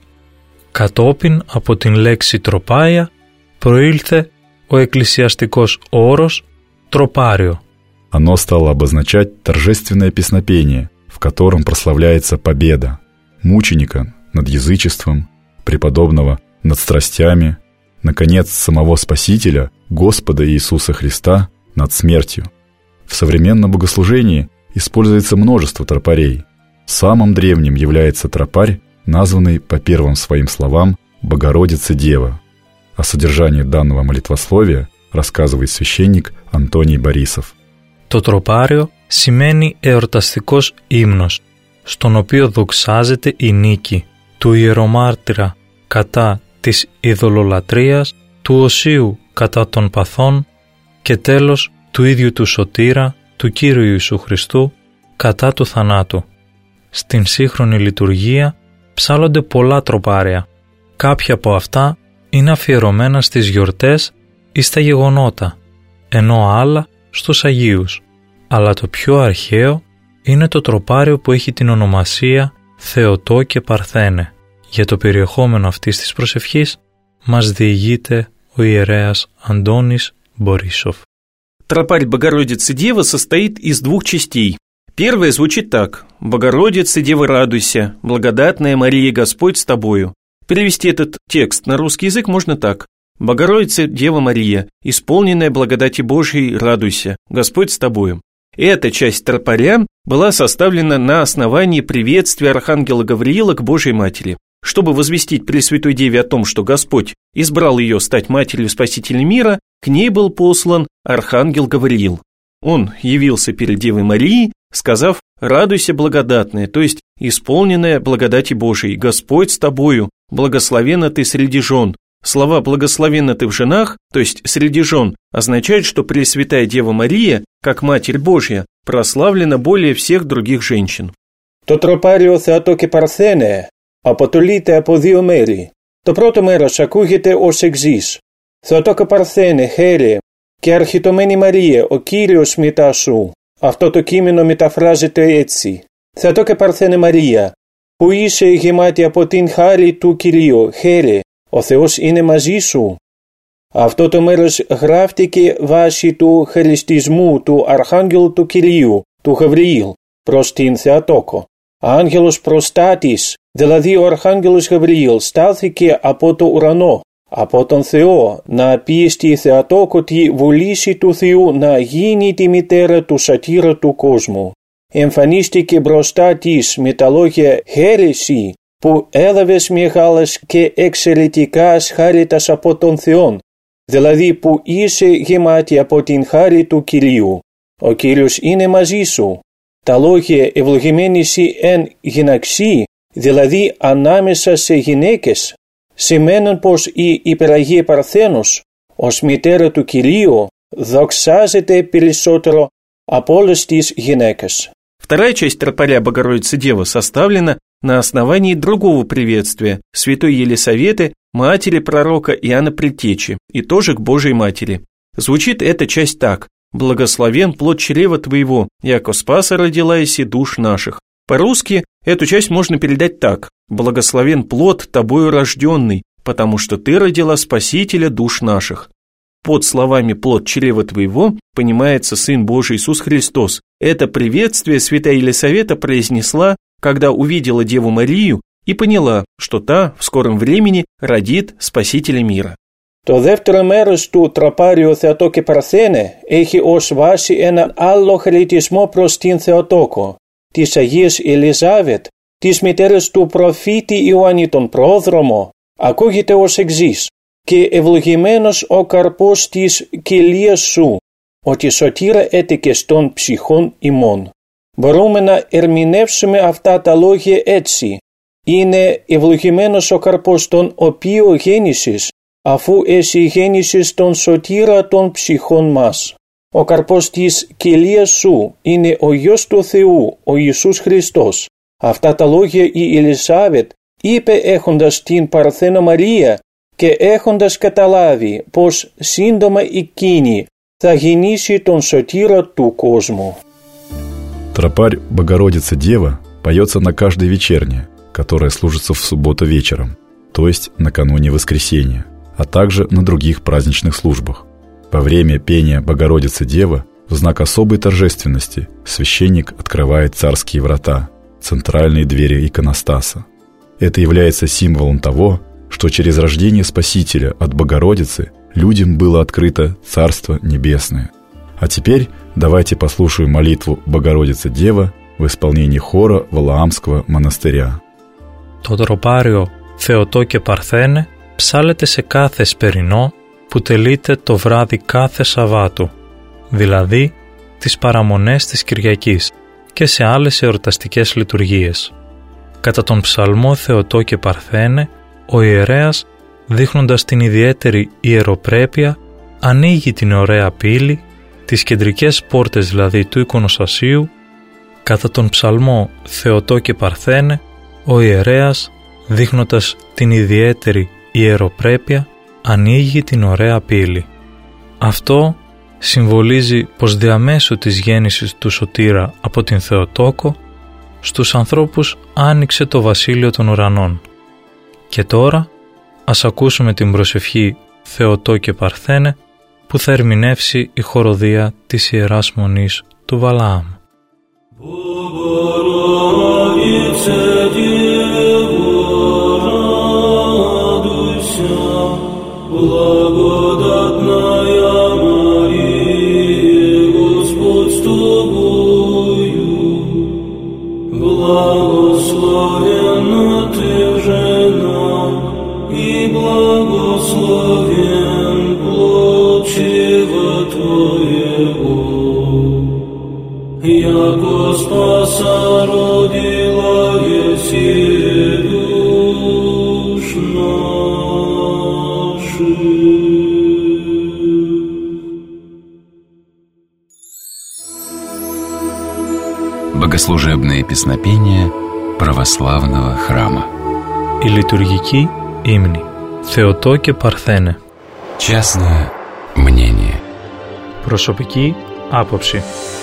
Κατόπιν από την λέξη Τροπάια προήλθε ο εκκλησιαστικός όρος Тропарио. Оно стало обозначать торжественное песнопение, в котором прославляется победа мученика над язычеством, преподобного над страстями, наконец, самого Спасителя, Господа Иисуса Христа, над смертью. В современном богослужении используется множество тропарей. Самым древним является тропарь, названный по первым своим словам «Богородица-Дева». О содержании данного молитвословия рассказывает священник Антоний Борисов. Το τροπάριο σημαίνει εορταστικός ύμνος, στον οποίο δοξάζεται η νίκη του ιερομάρτυρα κατά της ειδωλολατρίας, του οσίου κατά των παθών και τέλος του ίδιου του σωτήρα, του Κύριου Ιησού Χριστού, κατά του θανάτου. Στην σύγχρονη λειτουργία ψάλλονται πολλά τροπάρια. Κάποια από αυτά είναι αφιερωμένα στις γιορτές ή στα γεγονότα, ενώ άλλα στους Αγίους. Αλλά το πιο αρχαίο είναι το τροπάριο που έχει την ονομασία Θεοτόκε Παρθένε. Για το περιεχόμενο αυτής της προσευχής μας διηγείται ο ιερέας Αντώνης Борисов. Тропарь Богородицы Девы состоит из двух частей. Первая звучит так: «Богородица, Дева, радуйся, благодатная Мария, Господь с тобою». Перевести этот текст на русский язык можно так: «Богородица, Дева Мария, исполненная благодати Божией, радуйся, Господь с тобою». Эта часть тропаря была составлена на основании приветствия архангела Гавриила к Божьей Матери. Чтобы возвестить Пресвятой Деве о том, что Господь избрал ее стать матерью Спасителя мира, к ней был послан архангел Гавриил. Он явился перед Девой Марией, сказав: «Радуйся, благодатная», то есть исполненная благодати Божией, «Господь с тобою, благословенна ты среди жен». Слова «благословенна ты в женах», то есть среди жен, означают, что Пресвятая Дева Мария, как Матерь Божья, прославлена более всех других женщин. Το τροπάριο Θεοτόκε Παρθένε αποτελείται από δύο μέρη. Το πρώτο μέρος ακούγεται ως εξής: Θεοτόκε Παρθένε, χαίρε και αρχιτωμένη Μαρία, ο Κύριος μετά σου. Αυτό το κείμενο μεταφράζεται έτσι: Θεοτόκε Παρθένε Μαρία, που είσαι γεμάτη από την χάρη του Κυρίου, χαίρε, ο Θεός είναι μαζί σου. Αυτό το μέρος γράφτηκε βάσει του χαριστισμού του Αρχάγγελου του Κυρίου, του Γαβριήλ, προς την Θεοτόκο. Άγγελος προστάτης, δηλαδή ο Αρχάγγελος Γαβριήλ, στάθηκε από το ουρανό, από τον Θεό, να πει στη Θεοτόκο τη βούληση του Θεού να γίνει τη μητέρα του σωτήρα του κόσμου. Εμφανίστηκε μπροστά της με τα λόγια «Χαίρεσαι, που έλαβες μεγάλες και εξαιρετικάς χάριτας από τον Θεόν», δηλαδή που είσαι γεμάτη από την χάρη του Κυρίου. Ο Κύριος είναι μαζί σου. Τα λόγια «ευλογημένη εσύ εν γυναίξι», δηλαδή ανάμεσα σε γυναίκες, σημαίνουν πως η υπεραγία Παρθένος, ως μητέρα του Κυρίου, δοξάζεται περισσότερο από όλες τις γυναίκες. Вторая часть тропаря Богородицы Девы составлена на основании другого приветствия святой Елисаветы, матери пророка Иоанна Предтечи, и тоже к Божьей Матери. Звучит эта часть так: «Благословен плод чрева твоего, яко спаса родила еси душ наших». По-русски эту часть можно передать так: «Благословен плод тобою рожденный, потому что ты родила Спасителя душ наших». Под словами «плод чрева твоего» понимается Сын Божий Иисус Христос. Это приветствие святая Елисавета произнесла, когда увидела Деву Марию и поняла, что та в скором времени родит Спасителя мира. Το δεύτερο μέρος του τροπάριου Θεοτόκε Παρθένε έχει ως βάση έναν άλλο χαριτισμό προς την Θεοτόκο, της Αγίας Ελισάβετ, της μητέρας του προφήτη Ιωάννη τον Πρόδρομο. Ακούγεται ως εξής: «Και ευλογημένος ο καρπός της κοιλίας σου, ότι σωτήρα έτεκες των ψυχών ημών». Μπορούμε να ερμηνεύσουμε αυτά τα λόγια έτσι: «Είναι ευλογημένος ο καρπός τον οποίο γέννησες, αφού εσύ γέννησες τον σωτήρα των ψυχών μας». Ο καρπός της κοιλίας σου είναι ο Υιός του Θεού, ο Ιησούς Χριστός. Αυτά τα λόγια η Ελισάβετ είπε έχοντας την Παρθένο Μαρία και έχοντας καταλάβει πως σύντομα εκείνη θα γεννήσει τον σωτήρα του κόσμου. Тропарь Богородица Дева поется на каждой вечерне, которая служится в субботу вечером, то есть накануне воскресенья, а также на других праздничных службах. Во время пения Богородицы Дева в знак особой торжественности священник открывает царские врата, центральные двери иконостаса. Это является символом того, что через рождение Спасителя от Богородицы людям было открыто Царство Небесное. А теперь давайте послушаем молитву Богородица Дева в исполнении хора Валаамского монастыря. Το τροπάριο Θεοτόκε Παρθένε ψάλλεται σε κάθε σπερινό που τελείται το βράδυ κάθε Σαββάτου, δηλαδή τις παραμονές της Κυριακής και σε άλλες εορταστικές λειτουργίες. Κατά τον ψαλμό Θεοτόκε Παρθένε, ο ιερέας, δείχνοντας την ιδιαίτερη ιεροπρέπεια, ανοίγει την ωραία πύλη, τις κεντρικές πόρτες δηλαδή του εικονοστασίου. Κατά τον ψαλμό Θεοτόκε Παρθένε, ο ιερέας, δείχνοντας την ιδιαίτερη ιεροπρέπεια, ανοίγει την ωραία πύλη. Αυτό συμβολίζει πως διαμέσου της γέννησης του Σωτήρα από την Θεοτόκο, στους ανθρώπους άνοιξε το βασίλειο των ουρανών. Και τώρα ας ακούσουμε την προσευχή Θεοτόκε Παρθένε που θα ερμηνεύσει η χοροδία της Ιεράς Μονής του Βαλαάμ. Благословенна ты в женах, и благословен плод чрева твоего. Яко спаса родила еси душ наших. Богослужебные песнопения православного храма. Η λειτουργική ύμνη Θεοτόκε Παρθένε. Частное мнение. Προσωπική άποψη.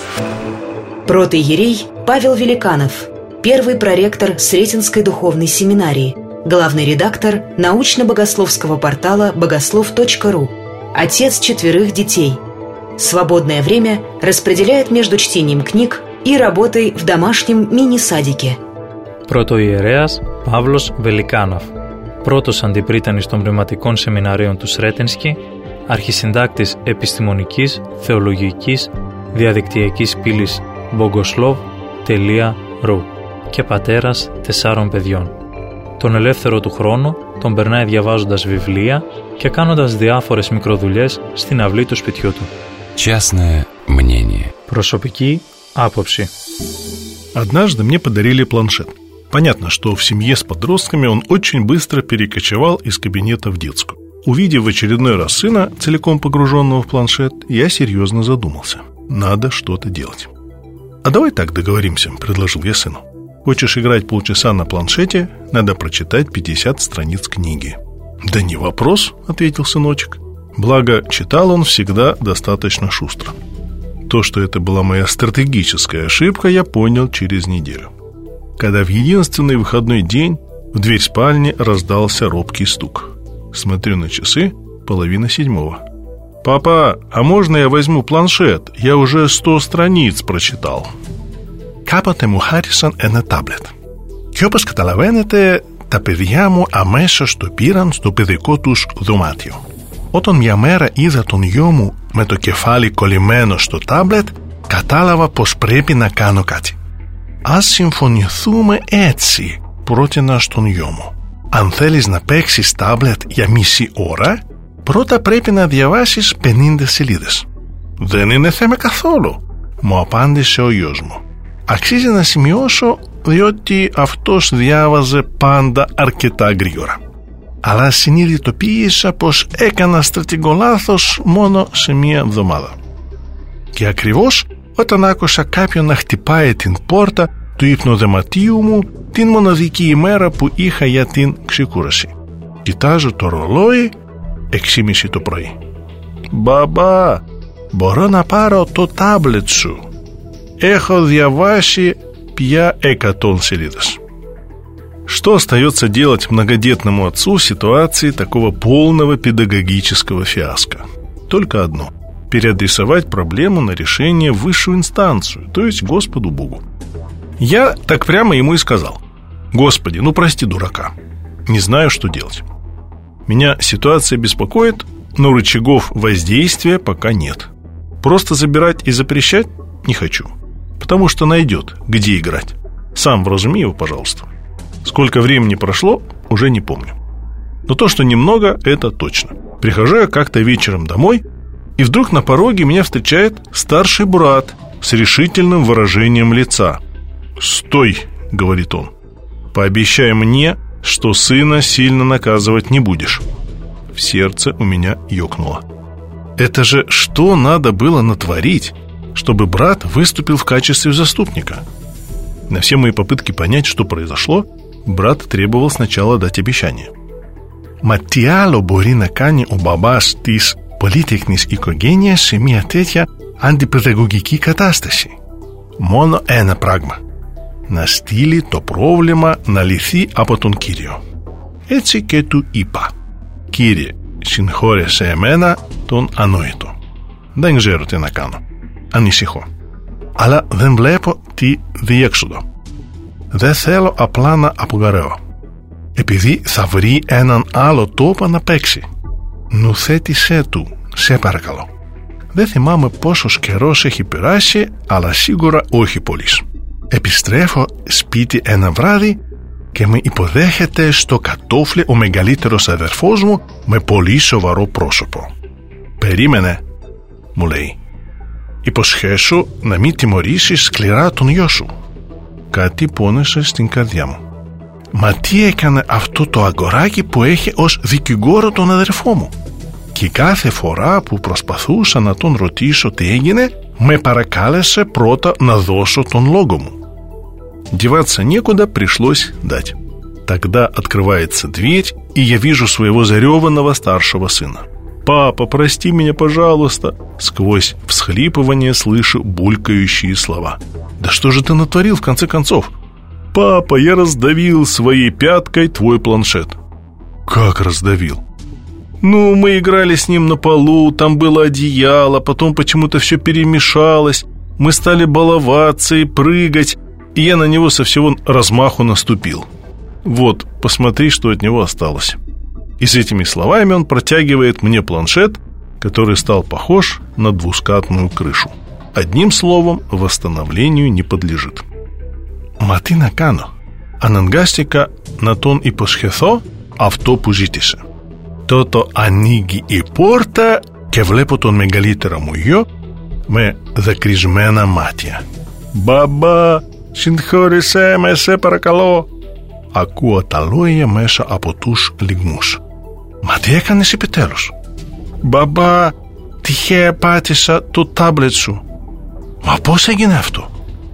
Протоиерей Павел Великанов, первый проректор Сретенской духовной семинарии, главный редактор научно-богословского портала богослов точка ру, отец четверых детей. Свободное время распределяет между чтением книг и работой в домашнем мини-садике. Πρωτοϊερέας Παύλος Βελικάνοφ, πρώτος αντιπρίτανης των πνευματικών σεμιναρίων του Σρέτενσκι, αρχισυντάκτης επιστημονικής, θεολογικής, διαδικτυακής πύλης bogoslov τελεία ru και πατέρας τεσσάρων παιδιών. Τον ελεύθερο του χρόνο τον περνάει διαβάζοντας βιβλία και κάνοντας διάφορες μικροδουλειές στην αυλή του σπιτιού του. Частное мнение. Προσωπική άποψη. Однажды мне подарили планшет. Понятно, что в семье с подростками он очень быстро перекочевал из кабинета в детскую. Увидев в очередной раз сына, целиком погруженного в планшет, я серьезно задумался. Надо что-то делать. «А давай так договоримся», — предложил я сыну. «Хочешь играть полчаса на планшете, надо прочитать пятьдесят страниц книги». «Да не вопрос», — ответил сыночек. Благо, читал он всегда достаточно шустро. То, что это была моя стратегическая ошибка, я понял через неделю. Когда в единственный выходной день в дверь спальни раздался робкий стук. Смотрю на часы, половина седьмого. «Папа, а можно я возьму планшет? Я уже сто страниц прочитал». Κάποτε μου χάρισαν ένα τάμπλετ. Και όπως καταλαβαίνετε, τα παιδιά μου αμέσως το πήραν στο παιδικό τους δωμάτιο. Όταν μια μέρα είδα τον γιο μου με το κεφάλι κολλημένο στο τάμπλετ, κατάλαβα πως πρέπει να κάνω κάτι. «Ας συμφωνηθούμε έτσι», πρότεινα στον γιο μου. «Αν θέλεις να παίξεις τάμπλετ για μισή ώρα, πρώτα πρέπει να διαβάσεις πενήντα σελίδες». «Δεν είναι θέμα καθόλου», μου απάντησε ο γιος μου. Αξίζει να σημειώσω διότι αυτός διάβαζε πάντα αρκετά γρήγορα. Αλλά συνειδητοποίησα πως έκανα στρατηγικό λάθος μόνο σε μία εβδομάδα. Και ακριβώς όταν άκουσα κάποιον να χτυπάει την πόρτα του υπνοδωματίου μου την μοναδική ημέρα που είχα για την ξεκούραση. Κοιτάζω το ρολόι, έξι και μισή το πρωί. «Μπαμπά, μπορώ να πάρω το τάμπλετ σου? Έχω διαβάσει πια εκατό σελίδες». Что остается делать многодетному отцу в ситуации такого полного педагогического фиаско? Только одно – переадресовать проблему на решение в высшую инстанцию, то есть Господу Богу. Я так прямо ему и сказал: «Господи, ну прости дурака, не знаю, что делать. Меня ситуация беспокоит, но рычагов воздействия пока нет. Просто забирать и запрещать не хочу, потому что найдет, где играть. Сам вразуми его, пожалуйста». Сколько времени прошло, уже не помню. Но то, что немного, это точно. Прихожу я как-то вечером домой, и вдруг на пороге меня встречает старший брат с решительным выражением лица. «Стой», — говорит он, — «пообещай мне, что сына сильно наказывать не будешь». В сердце у меня ёкнуло. Это же что надо было натворить, чтобы брат выступил в качестве заступника? На все мои попытки понять, что произошло, брат требовал сначала дать обещание. Μα τι άλλο μπορεί να κάνει ο μπαμπάς της πολύτεκνης οικογένειας σε μια τέτοια αντιπαιδαγωγική κατάσταση? Μόνο ένα πράγμα: να στείλει το πρόβλημα να λυθεί από τον Κύριο. Έτσι και του είπα: Κύριε, συγχώρεσέ εμένα τον ανόητο. Δεν ξέρω τι να κάνω. Ανησυχώ. Αλλά δεν βλέπω τι διέξοδο. Δεν θέλω απλά να απογαρέω, επειδή θα βρει έναν άλλο τόπο να παίξει. Νουθέτησέ του, σε παρακαλώ. Δεν θυμάμαι πόσος καιρός έχει περάσει, αλλά σίγουρα όχι πολύς. Επιστρέφω σπίτι ένα βράδυ και με υποδέχεται στο κατόφλι ο μεγαλύτερος αδερφός μου με πολύ σοβαρό πρόσωπο. «Περίμενε», μου λέει, «υποσχέσου να μην τιμωρήσεις σκληρά τον γιο σου». Κάτι πόνεσε στην καρδιά μου. Μα τι έκανε αυτό το αγοράκι που έχει ως δικηγόρο τον αδερφό μου? Και κάθε φορά που προσπαθούσα να τον ρωτήσω τι έγινε, με παρακάλεσε πρώτα να досо τον λόγο μου. Деваться некуда, пришлось дать. Тогда открывается дверь, и я вижу своего зареванного старшего сына. «Папа, прости меня, пожалуйста!» Сквозь всхлипывание слышу булькающие слова. «Да что же ты натворил, в конце концов?» «Папа, я раздавил своей пяткой твой планшет». «Как раздавил?» «Ну, мы играли с ним на полу, там было одеяло, потом почему-то все перемешалось, мы стали баловаться и прыгать, и я на него со всего размаху наступил. Вот, посмотри, что от него осталось». И с этими словами он протягивает мне планшет, который стал похож на двускатную крышу. Одним словом, восстановлению не подлежит. «Μα τι να κάνω? Αναγκάστηκα να τον υποσχεθώ αυτό που ζήτησε». Τότε ανοίγει η πόρτα και βλέπω τον μεγαλύτερο μου γιο με δακρυσμένα μάτια. «Μπαμπά, συγχώρεσέ με, σε παρακαλώ». Ακούω τα λόγια μέσα από τους λυγμούς. «Μα τι έκανες επιτέλους?» «Μπαμπά, τυχαία πάτησα το τάμπλετ σου». «Μα πώς έγινε αυτό?»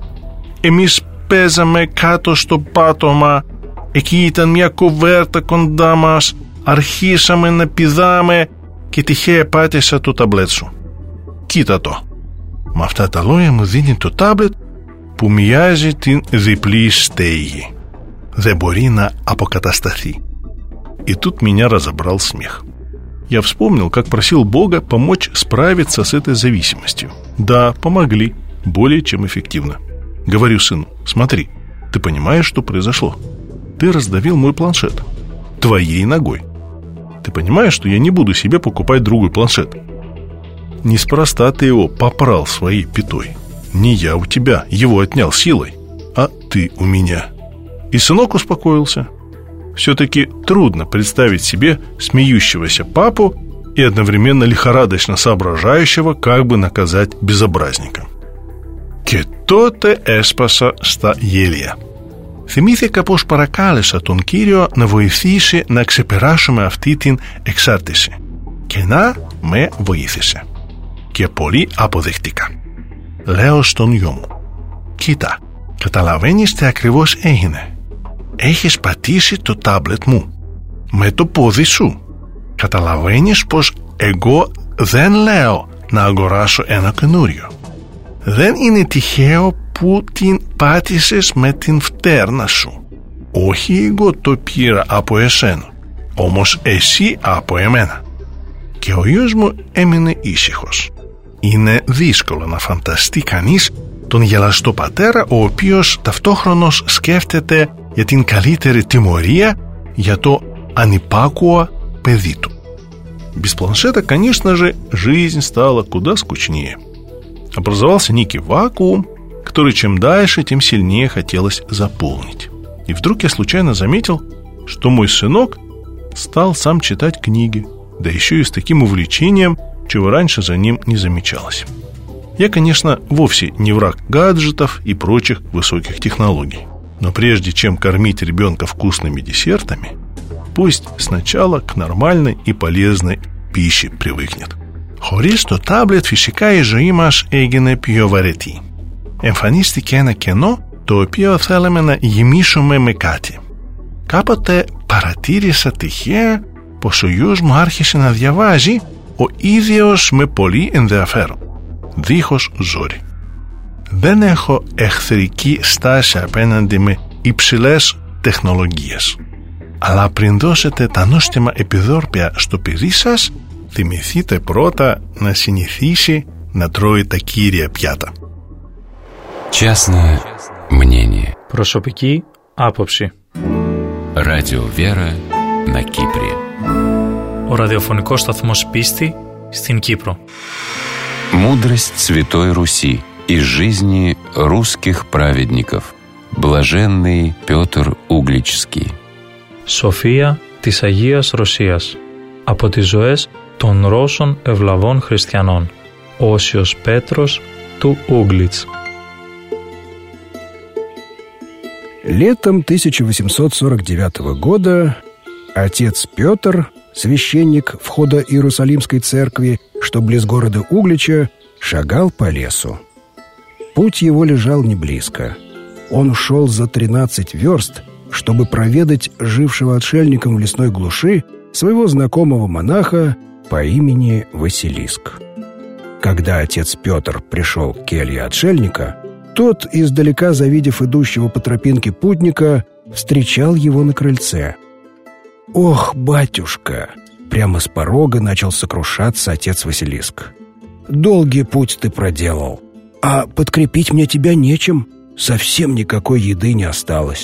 «Εμείς παίζαμε κάτω στο πάτωμα, εκεί ήταν μια κουβέρτα κοντά μας, αρχίσαμε να πηδάμε και τυχαία πάτησα το ταμπλέτ σου. Κοίτα το». Με αυτά τα λόγια μου δίνει το τάμπλετ που μοιάζει την διπλή στέγη. Δεν μπορεί να αποκατασταθεί. И тут меня разобрал смех. Я вспомнил, как просил Бога помочь справиться с этой зависимостью. Да, помогли, более чем эффективно. Говорю сыну: смотри, ты понимаешь, что произошло? Ты раздавил мой планшет твоей ногой. Ты понимаешь, что я не буду себе покупать другой планшет? Неспроста ты его попрал своей пятой. Не я у тебя его отнял силой, а ты у меня. И сынок успокоился. Все-таки трудно представить себе смеющегося папу и одновременно лихорадочно соображающего, как бы наказать безобразника. «Και τότε έσπασα στα γέλια». Θυμήθηκα πως παρακάλεσα τον Κύριο να βοηθήσει να ξεπεράσουμε αυτή την εξάρτηση. Και να με βοήθησε. Και πολύ αποδεκτικά. Λέω στον γιο μου: «Κοίτα, καταλαβαίνεις τι ακριβώς έγινε? Έχεις πατήσει το τάμπλετ μου με το πόδι σου. Καταλαβαίνεις πως εγώ δεν λέω να αγοράσω ένα καινούριο. Δεν είναι τυχαίο που την πάτησες με την φτέρνα σου. Όχι εγώ το πήρα από εσένα, όμως εσύ από εμένα». Και ο γιος μου έμεινε ήσυχος. Είναι δύσκολο να φανταστεί κανείς τον γελαστό πατέρα, ο οποίος ταυτόχρονος σκέφτεται για την καλύτερη тимория για το ανυπάκουο παιδί του. Без планшета, конечно же, жизнь стала куда скучнее. Образовался некий вакуум, который чем дальше, тем сильнее хотелось заполнить. И вдруг я случайно заметил, что мой сынок стал сам читать книги, да еще и с таким увлечением, чего раньше за ним не замечалось. Я, конечно, вовсе не враг гаджетов и прочих высоких технологий. Но прежде чем кормить ребенка вкусными десертами, пусть сначала к нормальной и полезной πίще привыкнет. Χωρίς το τάμπλετ φυσικά η ζωή μας έγινε πιο βαρετή. Εμφανίστηκε ένα κενό το οποίο θέλαμε να γεμίσουμε με κάτι. Κάποτε παρατήρησα τυχαία πως ο γιος μου άρχισε να διαβάζει ο ίδιος με πολύ ενδιαφέρον, δίχως ζόρι. Δεν έχω εχθρική στάση απέναντι με υψηλές τεχνολογίες. Αλλά πριν δώσετε τα νόστιμα επιδόρπια στο παιδί σας, θυμηθείτε πρώτα να συνηθίσει να τρώει τα κύρια πιάτα. Частное мнение. Προσωπική άποψη. Радио Вера на Кипре. Ο ραδιοφωνικός σταθμός Πίστη στην Κύπρο. Мудрость Святой Руси из жизни русских праведников. Блаженный Петр Угличский. Σοφία της Αγίας Ρωσίας. Από τις ζωές των Ρώσων ευλαβών χριστιανών. Όσιος Πέτρος του Углич. Летом тысяча восемьсот сорок девятого года отец Петр, священник входа Иерусалимской церкви, что близ города Углича, шагал по лесу. Путь его лежал не близко. Он шел за тринадцать верст, чтобы проведать жившего отшельником в лесной глуши своего знакомого монаха по имени Василиск. Когда отец Петр пришел к келье отшельника, тот, издалека завидев идущего по тропинке путника, встречал его на крыльце. «Ох, батюшка!» — прямо с порога начал сокрушаться отец Василиск. «Долгий путь ты проделал, а подкрепить мне тебя нечем, совсем никакой еды не осталось».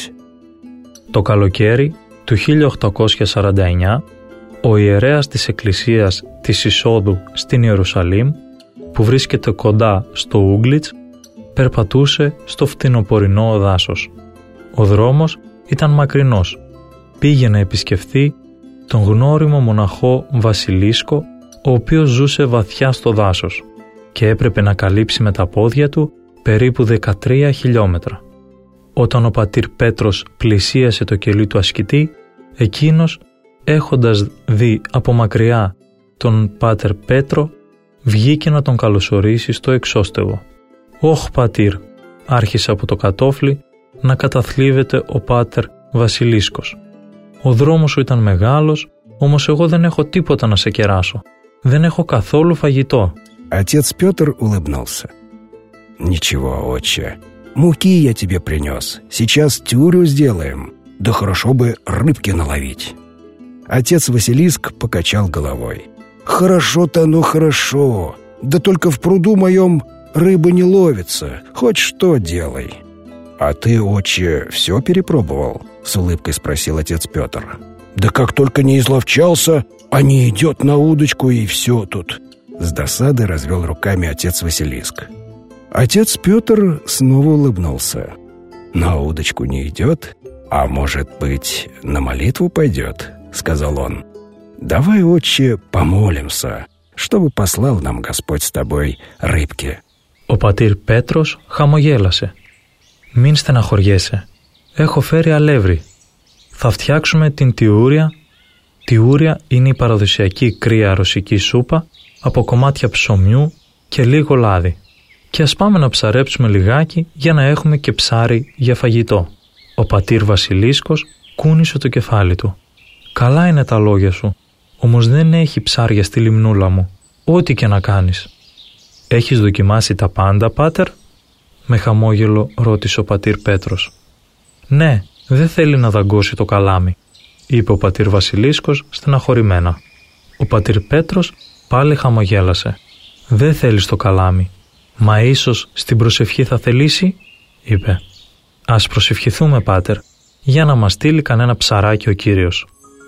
Το καλοκαίρι του χίλια οκτακόσια σαράντα εννιά, ο ιερέας της Εκκλησίας της Εισόδου στην Ιερουσαλήμ, που βρίσκεται κοντά στο Ούγκλιτς, περπατούσε στο φθινοπορεινό δάσος. Ο δρόμος ήταν μακρινός. Πήγε να επισκεφθεί τον γνώριμο μοναχό Βασιλίσκο, ο οποίος ζούσε βαθιά στο δάσος και έπρεπε να καλύψει με τα πόδια του περίπου δεκατρία χιλιόμετρα. Όταν ο πατήρ Πέτρος πλησίασε το κελί του ασκητή, εκείνος, έχοντας δει από μακριά τον πάτερ Πέτρο, βγήκε να τον καλωσορίσει στο εξώστεγο. «Όχ, πατήρ», άρχισε από το κατόφλι να καταθλίβεται ο πάτερ Βασιλίσκος. «Ο δρόμος σου ήταν μεγάλος, όμως εγώ δεν έχω τίποτα να σε κεράσω. Δεν έχω καθόλου φαγητό». Отец Петр улыбнулся. «Ничего, отче, муки я тебе принес. Сейчас тюрю сделаем. Да хорошо бы рыбки наловить». Отец Василиск покачал головой. «Хорошо-то оно хорошо. Да только в пруду моем рыба не ловится. Хоть что делай». «А ты, отче, все перепробовал?» — с улыбкой спросил отец Петр. «Да как только не изловчался, а не идет на удочку, и все тут». С досадой развел руками отец Василиск. Отец Петр снова улыбнулся. «На удочку не идет, а может быть, на молитву пойдет?» — сказал он. «Давай, отче, помолимся, чтобы послал нам Господь с тобой рыбки». Ο πατήρ Πέτρος χαμογέλασε. «Μην στεναχωριέσαι. Έχω φέρει αλεύρι. Θα φτιάξουμε την τιούρια». Τιούρια είναι η παραδοσιακή κρύα ρωσική σούπα από κομμάτια ψωμιού και λίγο λάδι. Και ας πάμε να ψαρέψουμε λιγάκι για να έχουμε και ψάρι για φαγητό. Ο πατήρ Βασιλίσκος κούνησε το κεφάλι του. «Καλά είναι τα λόγια σου, όμως δεν έχει ψάρια στη λιμνούλα μου, ό,τι και να κάνεις». «Έχεις δοκιμάσει τα πάντα, πάτερ?» με χαμόγελο ρώτησε ο πατήρ Πέτρος. «Ναι, δεν θέλει να δαγκώσει το καλάμι», είπε ο πατήρ Βασιλίσκος στεναχωρημένα. Ο πατήρ Πέτρος πάλι χαμογέλασε. «Δεν θέλεις το καλάμι, μα ίσως στην προσευχή θα θελήσει», είπε. «Ας προσευχηθούμε, πάτερ, για να μας στείλει κανένα ψαράκι ο Κύριος».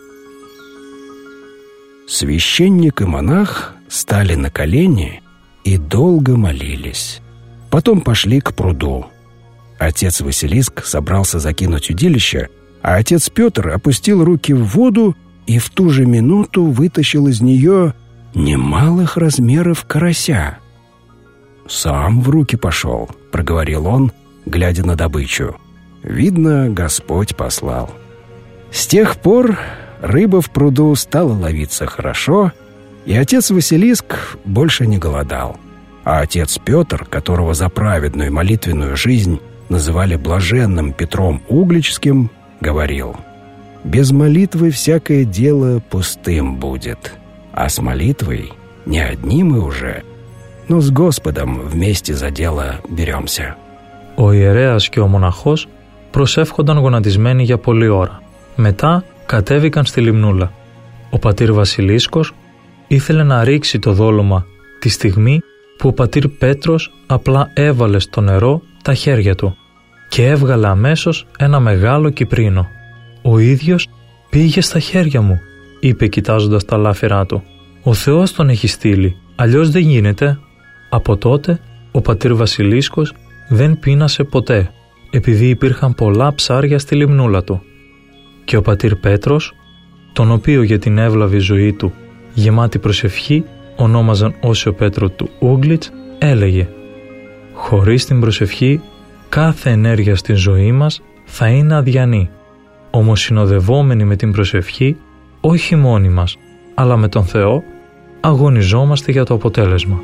Священник и монах стали на колени и долго молились. Потом пошли к пруду. Отец Василиск собрался закинуть удилище, а отец Петр опустил руки в воду и в ту же минуту вытащил из нее немалых размеров карася. «Сам в руки пошел», — проговорил он, глядя на добычу. «Видно, Господь послал». С тех пор рыба в пруду стала ловиться хорошо, и отец Василиск больше не голодал. А отец Петр, которого за праведную молитвенную жизнь называли блаженным Петром Угличским, говорил: Без молитвы всякое дело пустым будет, а с молитвой не одни мы уже, но с Господом вместе за дело беремся». Ο ιερέας και ο μοναχός προσεύχονταν γονατισμένοι για πολλή ώρα. Μετά κατέβηκαν στη λιμνούλα. Ο πατήρ Βασιλίσκος ήθελε να ρίξει το δόλωμα τη στιγμή που ο πατήρ Πέτρος απλά έβαλε στο νερό τα χέρια του και έβγαλε αμέσως ένα μεγάλο κυπρίνο. «Ο ίδιος πήγε στα χέρια μου», είπε κοιτάζοντας τα λάφυρά του. «Ο Θεός τον έχει στείλει, αλλιώς δεν γίνεται». Από τότε ο πατήρ Βασιλίσκος δεν πείνασε ποτέ, επειδή υπήρχαν πολλά ψάρια στη λιμνούλα του. Και ο πατήρ Πέτρος, τον οποίο για την εύλαβη ζωή του γεμάτη προσευχή ονόμαζαν Όσιο Πέτρο του Ούγκλιτς, έλεγε «Χωρίς την προσευχή κάθε ενέργεια στη ζωή μας θα είναι αδιανή, όμως συνοδευόμενοι με την προσευχή, όχι μόνοι μας, αλλά με τον Θεό, αγωνιζόμαστε για το αποτέλεσμα».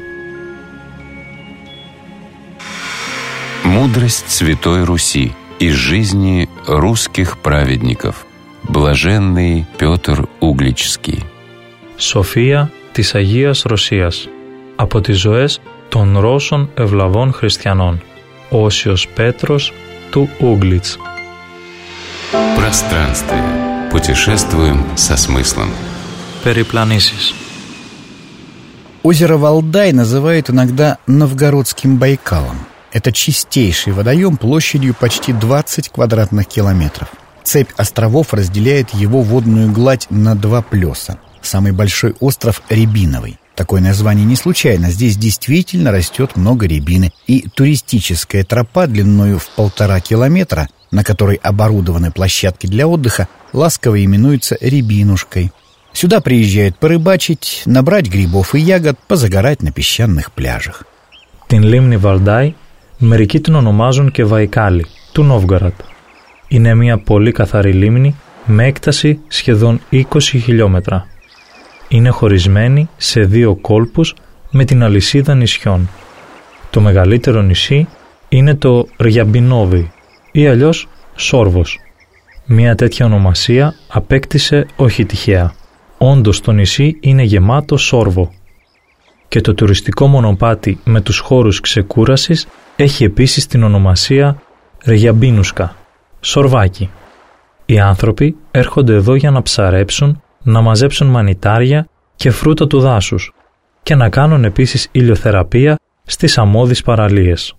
Мудрость Святой Руси из жизни русских праведников. Блаженный Петр Угличский. Σοφία της Αγίας Ρωσίας. Από τις ζωές των Ρώσων ευλαβών χριστιανών. Όσιος Πέτρος του Ούγκλιτς. Пространствие. Путешествуем со смыслом. Περιπλανήσεις. Озеро Валдай называют иногда Новгородским Байкалом. Это чистейший водоем площадью почти двадцать квадратных километров. Цепь островов разделяет его водную гладь на два плеса. Самый большой остров Рябиновый. Такое название не случайно. Здесь действительно растет много рябины. И туристическая тропа длиною в полтора километра, на которой оборудованы площадки для отдыха, ласково именуется Рябинушкой. Сюда приезжают порыбачить, набрать грибов и ягод, позагорать на песчаных пляжах. Την λίμνη Βαλντάι μερικοί την ονομάζουν και Βαϊκάλη, του Νόβγκοροντ. Είναι μια πολύ καθαρή λίμνη με έκταση σχεδόν είκοσι χιλιόμετρα. Είναι χωρισμένη σε δύο κόλπους με την αλυσίδα νησιών. Το μεγαλύτερο νησί είναι το Ριαμπινόβι ή αλλιώς Σόρβος. Μια τέτοια ονομασία απέκτησε όχι τυχαία. Όντως το νησί είναι γεμάτο σόρβο. Και το τουριστικό μονοπάτι με τους χώρους ξεκούρασης έχει επίσης την ονομασία Ριαμπίνουσκα, σορβάκι. Οι άνθρωποι έρχονται εδώ για να ψαρέψουν, να μαζέψουν μανιτάρια και φρούτα του δάσους και να κάνουν επίσης ηλιοθεραπεία στις αμμώδεις παραλίες.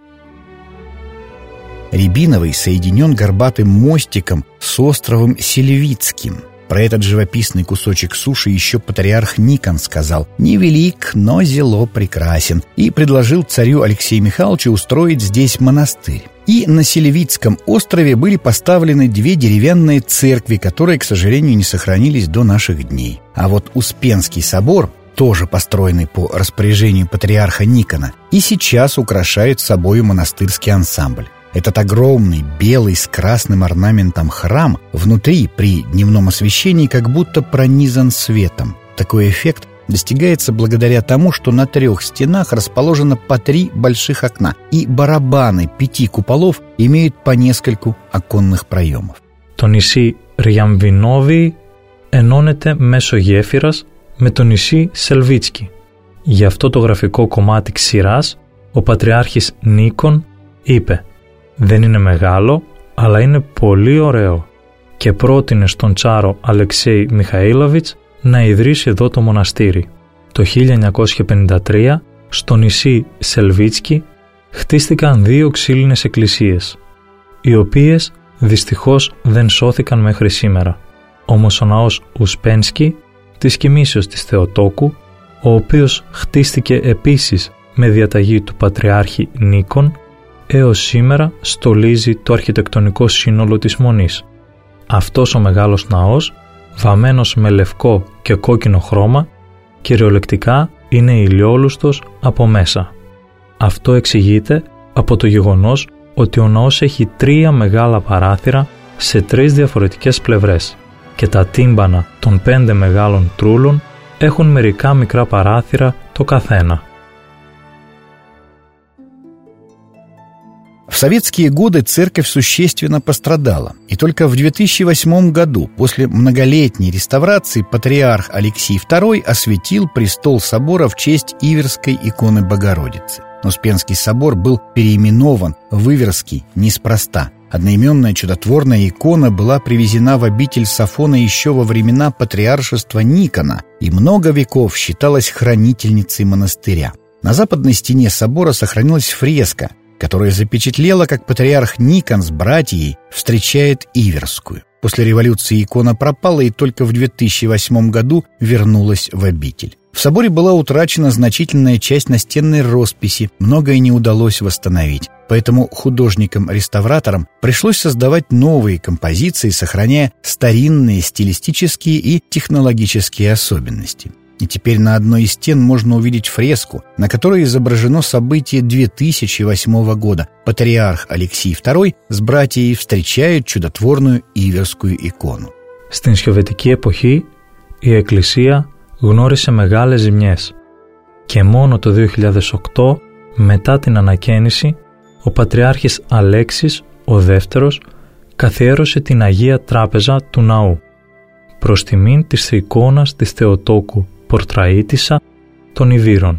Рябиновый соединен горбатым мостиком с островом Селевицким. Про этот живописный кусочек суши еще патриарх Никон сказал «Невелик, но зело прекрасен» и предложил царю Алексею Михайловичу устроить здесь монастырь. И на Селевицком острове были поставлены две деревянные церкви, которые, к сожалению, не сохранились до наших дней. А вот Успенский собор, тоже построенный по распоряжению патриарха Никона, и сейчас украшает собою монастырский ансамбль. Этот огромный, белый, с красным орнаментом храм внутри при дневном освещении как будто пронизан светом. Такой эффект достигается благодаря тому, что на трех стенах расположено по три больших окна, и барабаны пяти куполов имеют по нескольку оконных проемов. Το νησί Ριαμβινόβι ενώνεται μέσω γέφυρας με το νησί Σελβίτσκι. Για αυτό το γραφικό κομμάτι ξηράς, ο πατριάρχης Νίκον είπε «Δεν είναι μεγάλο, αλλά είναι πολύ ωραίο» και πρότεινε στον τσάρο Αλεξέη Μιχαήλοβιτς να ιδρύσει εδώ το μοναστήρι. Το χίλια εννιακόσια πενήντα τρία, στο νησί Σελβίτσκι, χτίστηκαν δύο ξύλινες εκκλησίες, οι οποίες δυστυχώς δεν σώθηκαν μέχρι σήμερα. Όμως ο ναός Ουσπένσκι, της κοιμήσεως της Θεοτόκου, ο οποίος χτίστηκε επίσης με διαταγή του Πατριάρχη Νίκον, έως σήμερα στολίζει το αρχιτεκτονικό σύνολο της Μονής. Αυτός ο μεγάλος ναός, βαμμένος με λευκό και κόκκινο χρώμα, κυριολεκτικά είναι ηλιόλουστος από μέσα. Αυτό εξηγείται από το γεγονός ότι ο ναός έχει τρία μεγάλα παράθυρα σε τρεις διαφορετικές πλευρές και τα τύμπανα των πέντε μεγάλων τρούλων έχουν μερικά μικρά παράθυρα το καθένα. В советские годы церковь существенно пострадала, и только в две тысячи восьмом году, после многолетней реставрации, патриарх Алексий второй осветил престол собора в честь Иверской иконы Богородицы. Но Успенский собор был переименован в Иверский неспроста. Одноименная чудотворная икона была привезена в обитель Сафона еще во времена патриаршества Никона и много веков считалась хранительницей монастыря. На западной стене собора сохранилась фреска, которая запечатлела, как патриарх Никон с братьей встречает Иверскую. После революции икона пропала и только в две тысячи восьмом году вернулась в обитель. В соборе была утрачена значительная часть настенной росписи, многое не удалось восстановить. Поэтому художникам-реставраторам пришлось создавать новые композиции, сохраняя старинные стилистические и технологические особенности. И теперь на одной из стен можно увидеть фреску, на которой изображено событие две тысячи восьмого года. Патриарх Алексий второй с братьей встречает чудотворную Иверскую икону. Στην Σοβιετική εποχή η Εκκλησία γνώρισε μεγάλες ζημιές και μόνο το δύο χιλιάδες οκτώ, μετά την ανακαίνιση, ο Πατριάρχης Αλέξης ο δεύτερος καθιέρωσε την Αγία Τράπεζα του Ναού προς τιμήν της εικόνας της Θεοτόκου Πορτραΐτισσα των Ιβύρων.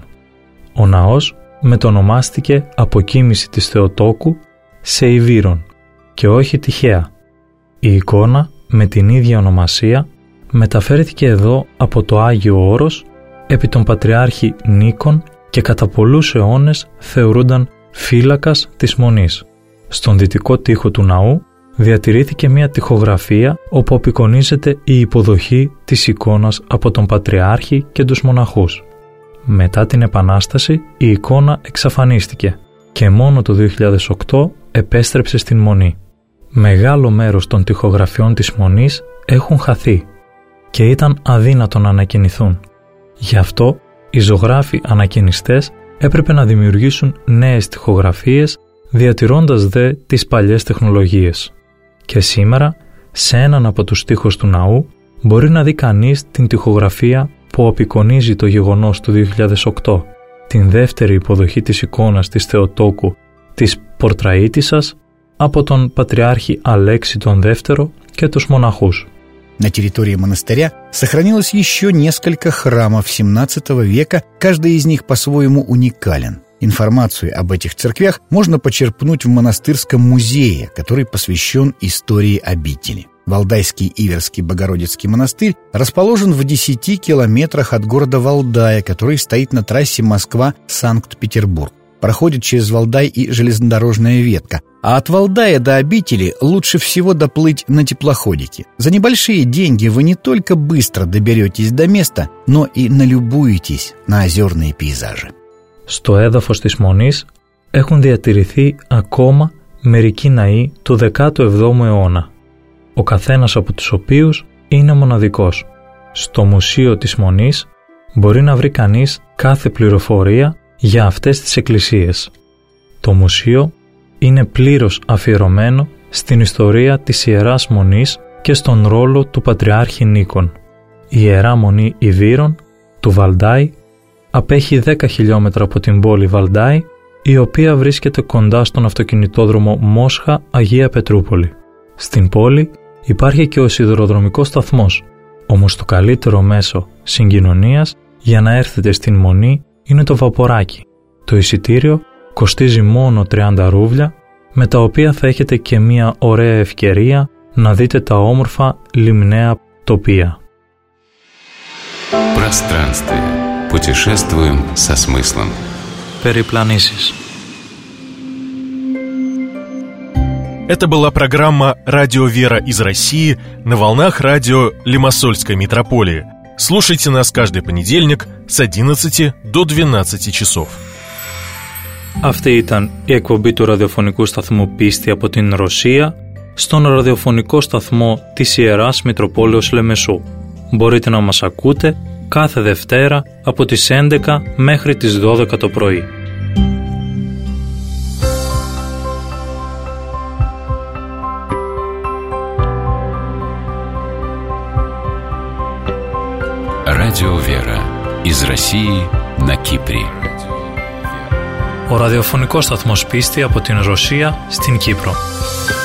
Ο ναός μετονομάστηκε αποκοίμηση της Θεοτόκου σε Ιβύρων και όχι τυχαία. Η εικόνα με την ίδια ονομασία μεταφέρθηκε εδώ από το Άγιο Όρος επί τον Πατριάρχη Νίκον και κατά πολλούς αιώνες θεωρούνταν φύλακας της Μονής. Στον δυτικό τοίχο του ναού διατηρήθηκε μια τοιχογραφία όπου απεικονίζεται η υποδοχή της εικόνας από τον Πατριάρχη και τους μοναχούς. Μετά την Επανάσταση η εικόνα εξαφανίστηκε και μόνο το δύο χιλιάδες οκτώ επέστρεψε στην Μονή. Μεγάλο μέρος των τοιχογραφιών της Μονής έχουν χαθεί και ήταν αδύνατο να ανακαινηθούν. Γι' αυτό οι ζωγράφοι ανακαινιστές έπρεπε να δημιουργήσουν νέες τοιχογραφίες διατηρώντας δε τις παλιές τεχνολογίες. Και σήμερα, σε έναν από τους τοίχους του ναού, μπορεί να δει κανείς την τοιχογραφία που απεικονίζει το γεγονός του δύο χιλιάδες οκτώ, την δεύτερη υποδοχή της εικόνας της Θεοτόκου της Πορτραΐτισσας από τον Πατριάρχη Αλέξη τον Δεύτερο και τους μοναχούς. На территории монастыря сохранилось еще несколько храмов семнадцатого века, каждый из них по-своему уникален. Информацию об этих церквях можно почерпнуть в монастырском музее, который посвящен истории обители. Валдайский Иверский Богородицкий монастырь расположен в десяти километрах от города Валдая, который стоит на трассе Москва-Санкт-Петербург. Проходит через Валдай и железнодорожная ветка, а от Валдая до обители лучше всего доплыть на теплоходике. За небольшие деньги вы не только быстро доберетесь до места, но и налюбуетесь на озерные пейзажи. Στο έδαφος της Μονής έχουν διατηρηθεί ακόμα μερικοί ναοί του δέκατου εβδόμου αιώνα, ο καθένας από τους οποίους είναι μοναδικός. Στο Μουσείο της Μονής μπορεί να βρει κανείς κάθε πληροφορία για αυτές τις εκκλησίες. Το μουσείο είναι πλήρως αφιερωμένο στην ιστορία της Ιεράς Μονής και στον ρόλο του Πατριάρχη Νίκον. Η Ιερά Μονή Ιβύρων του Βαλντάι απέχει δέκα χιλιόμετρα από την πόλη Βαλντάι, η οποία βρίσκεται κοντά στον αυτοκινητόδρομο Μόσχα-Αγία Πετρούπολη. Στην πόλη υπάρχει και ο σιδηροδρομικός σταθμός, όμως το καλύτερο μέσο συγκοινωνίας για να έρθετε στην Μονή είναι το βαποράκι. Το εισιτήριο κοστίζει μόνο τριάντα ρούβλια, με τα οποία θα έχετε και μια ωραία ευκαιρία να δείτε τα όμορφα λιμναία τοπία. Пространствие. Путешествуем со смыслом. Περιπλανήσεις. Это была программа «Радио Вера» из России на волнах радио Лимассольской митрополии. Слушайте нас каждый понедельник с одиннадцати до двенадцати часов. Αυτή ήταν η εκπομπή του ραδιοφωνικού σταθμού Πίστη από την Ρωσία στον ραδιοφωνικό σταθμό της Ιεράς Μητροπόλεως Λεμεσού. Μπορείτε να μας ακούτε κάθε Δευτέρα από τις έντεκα μέχρι τις δώδεκα το πρωί. Радио Вера из России на Кипре. ο ραδιοφωνικός σταθμός Πίστη από την Ρωσία στην Κύπρο.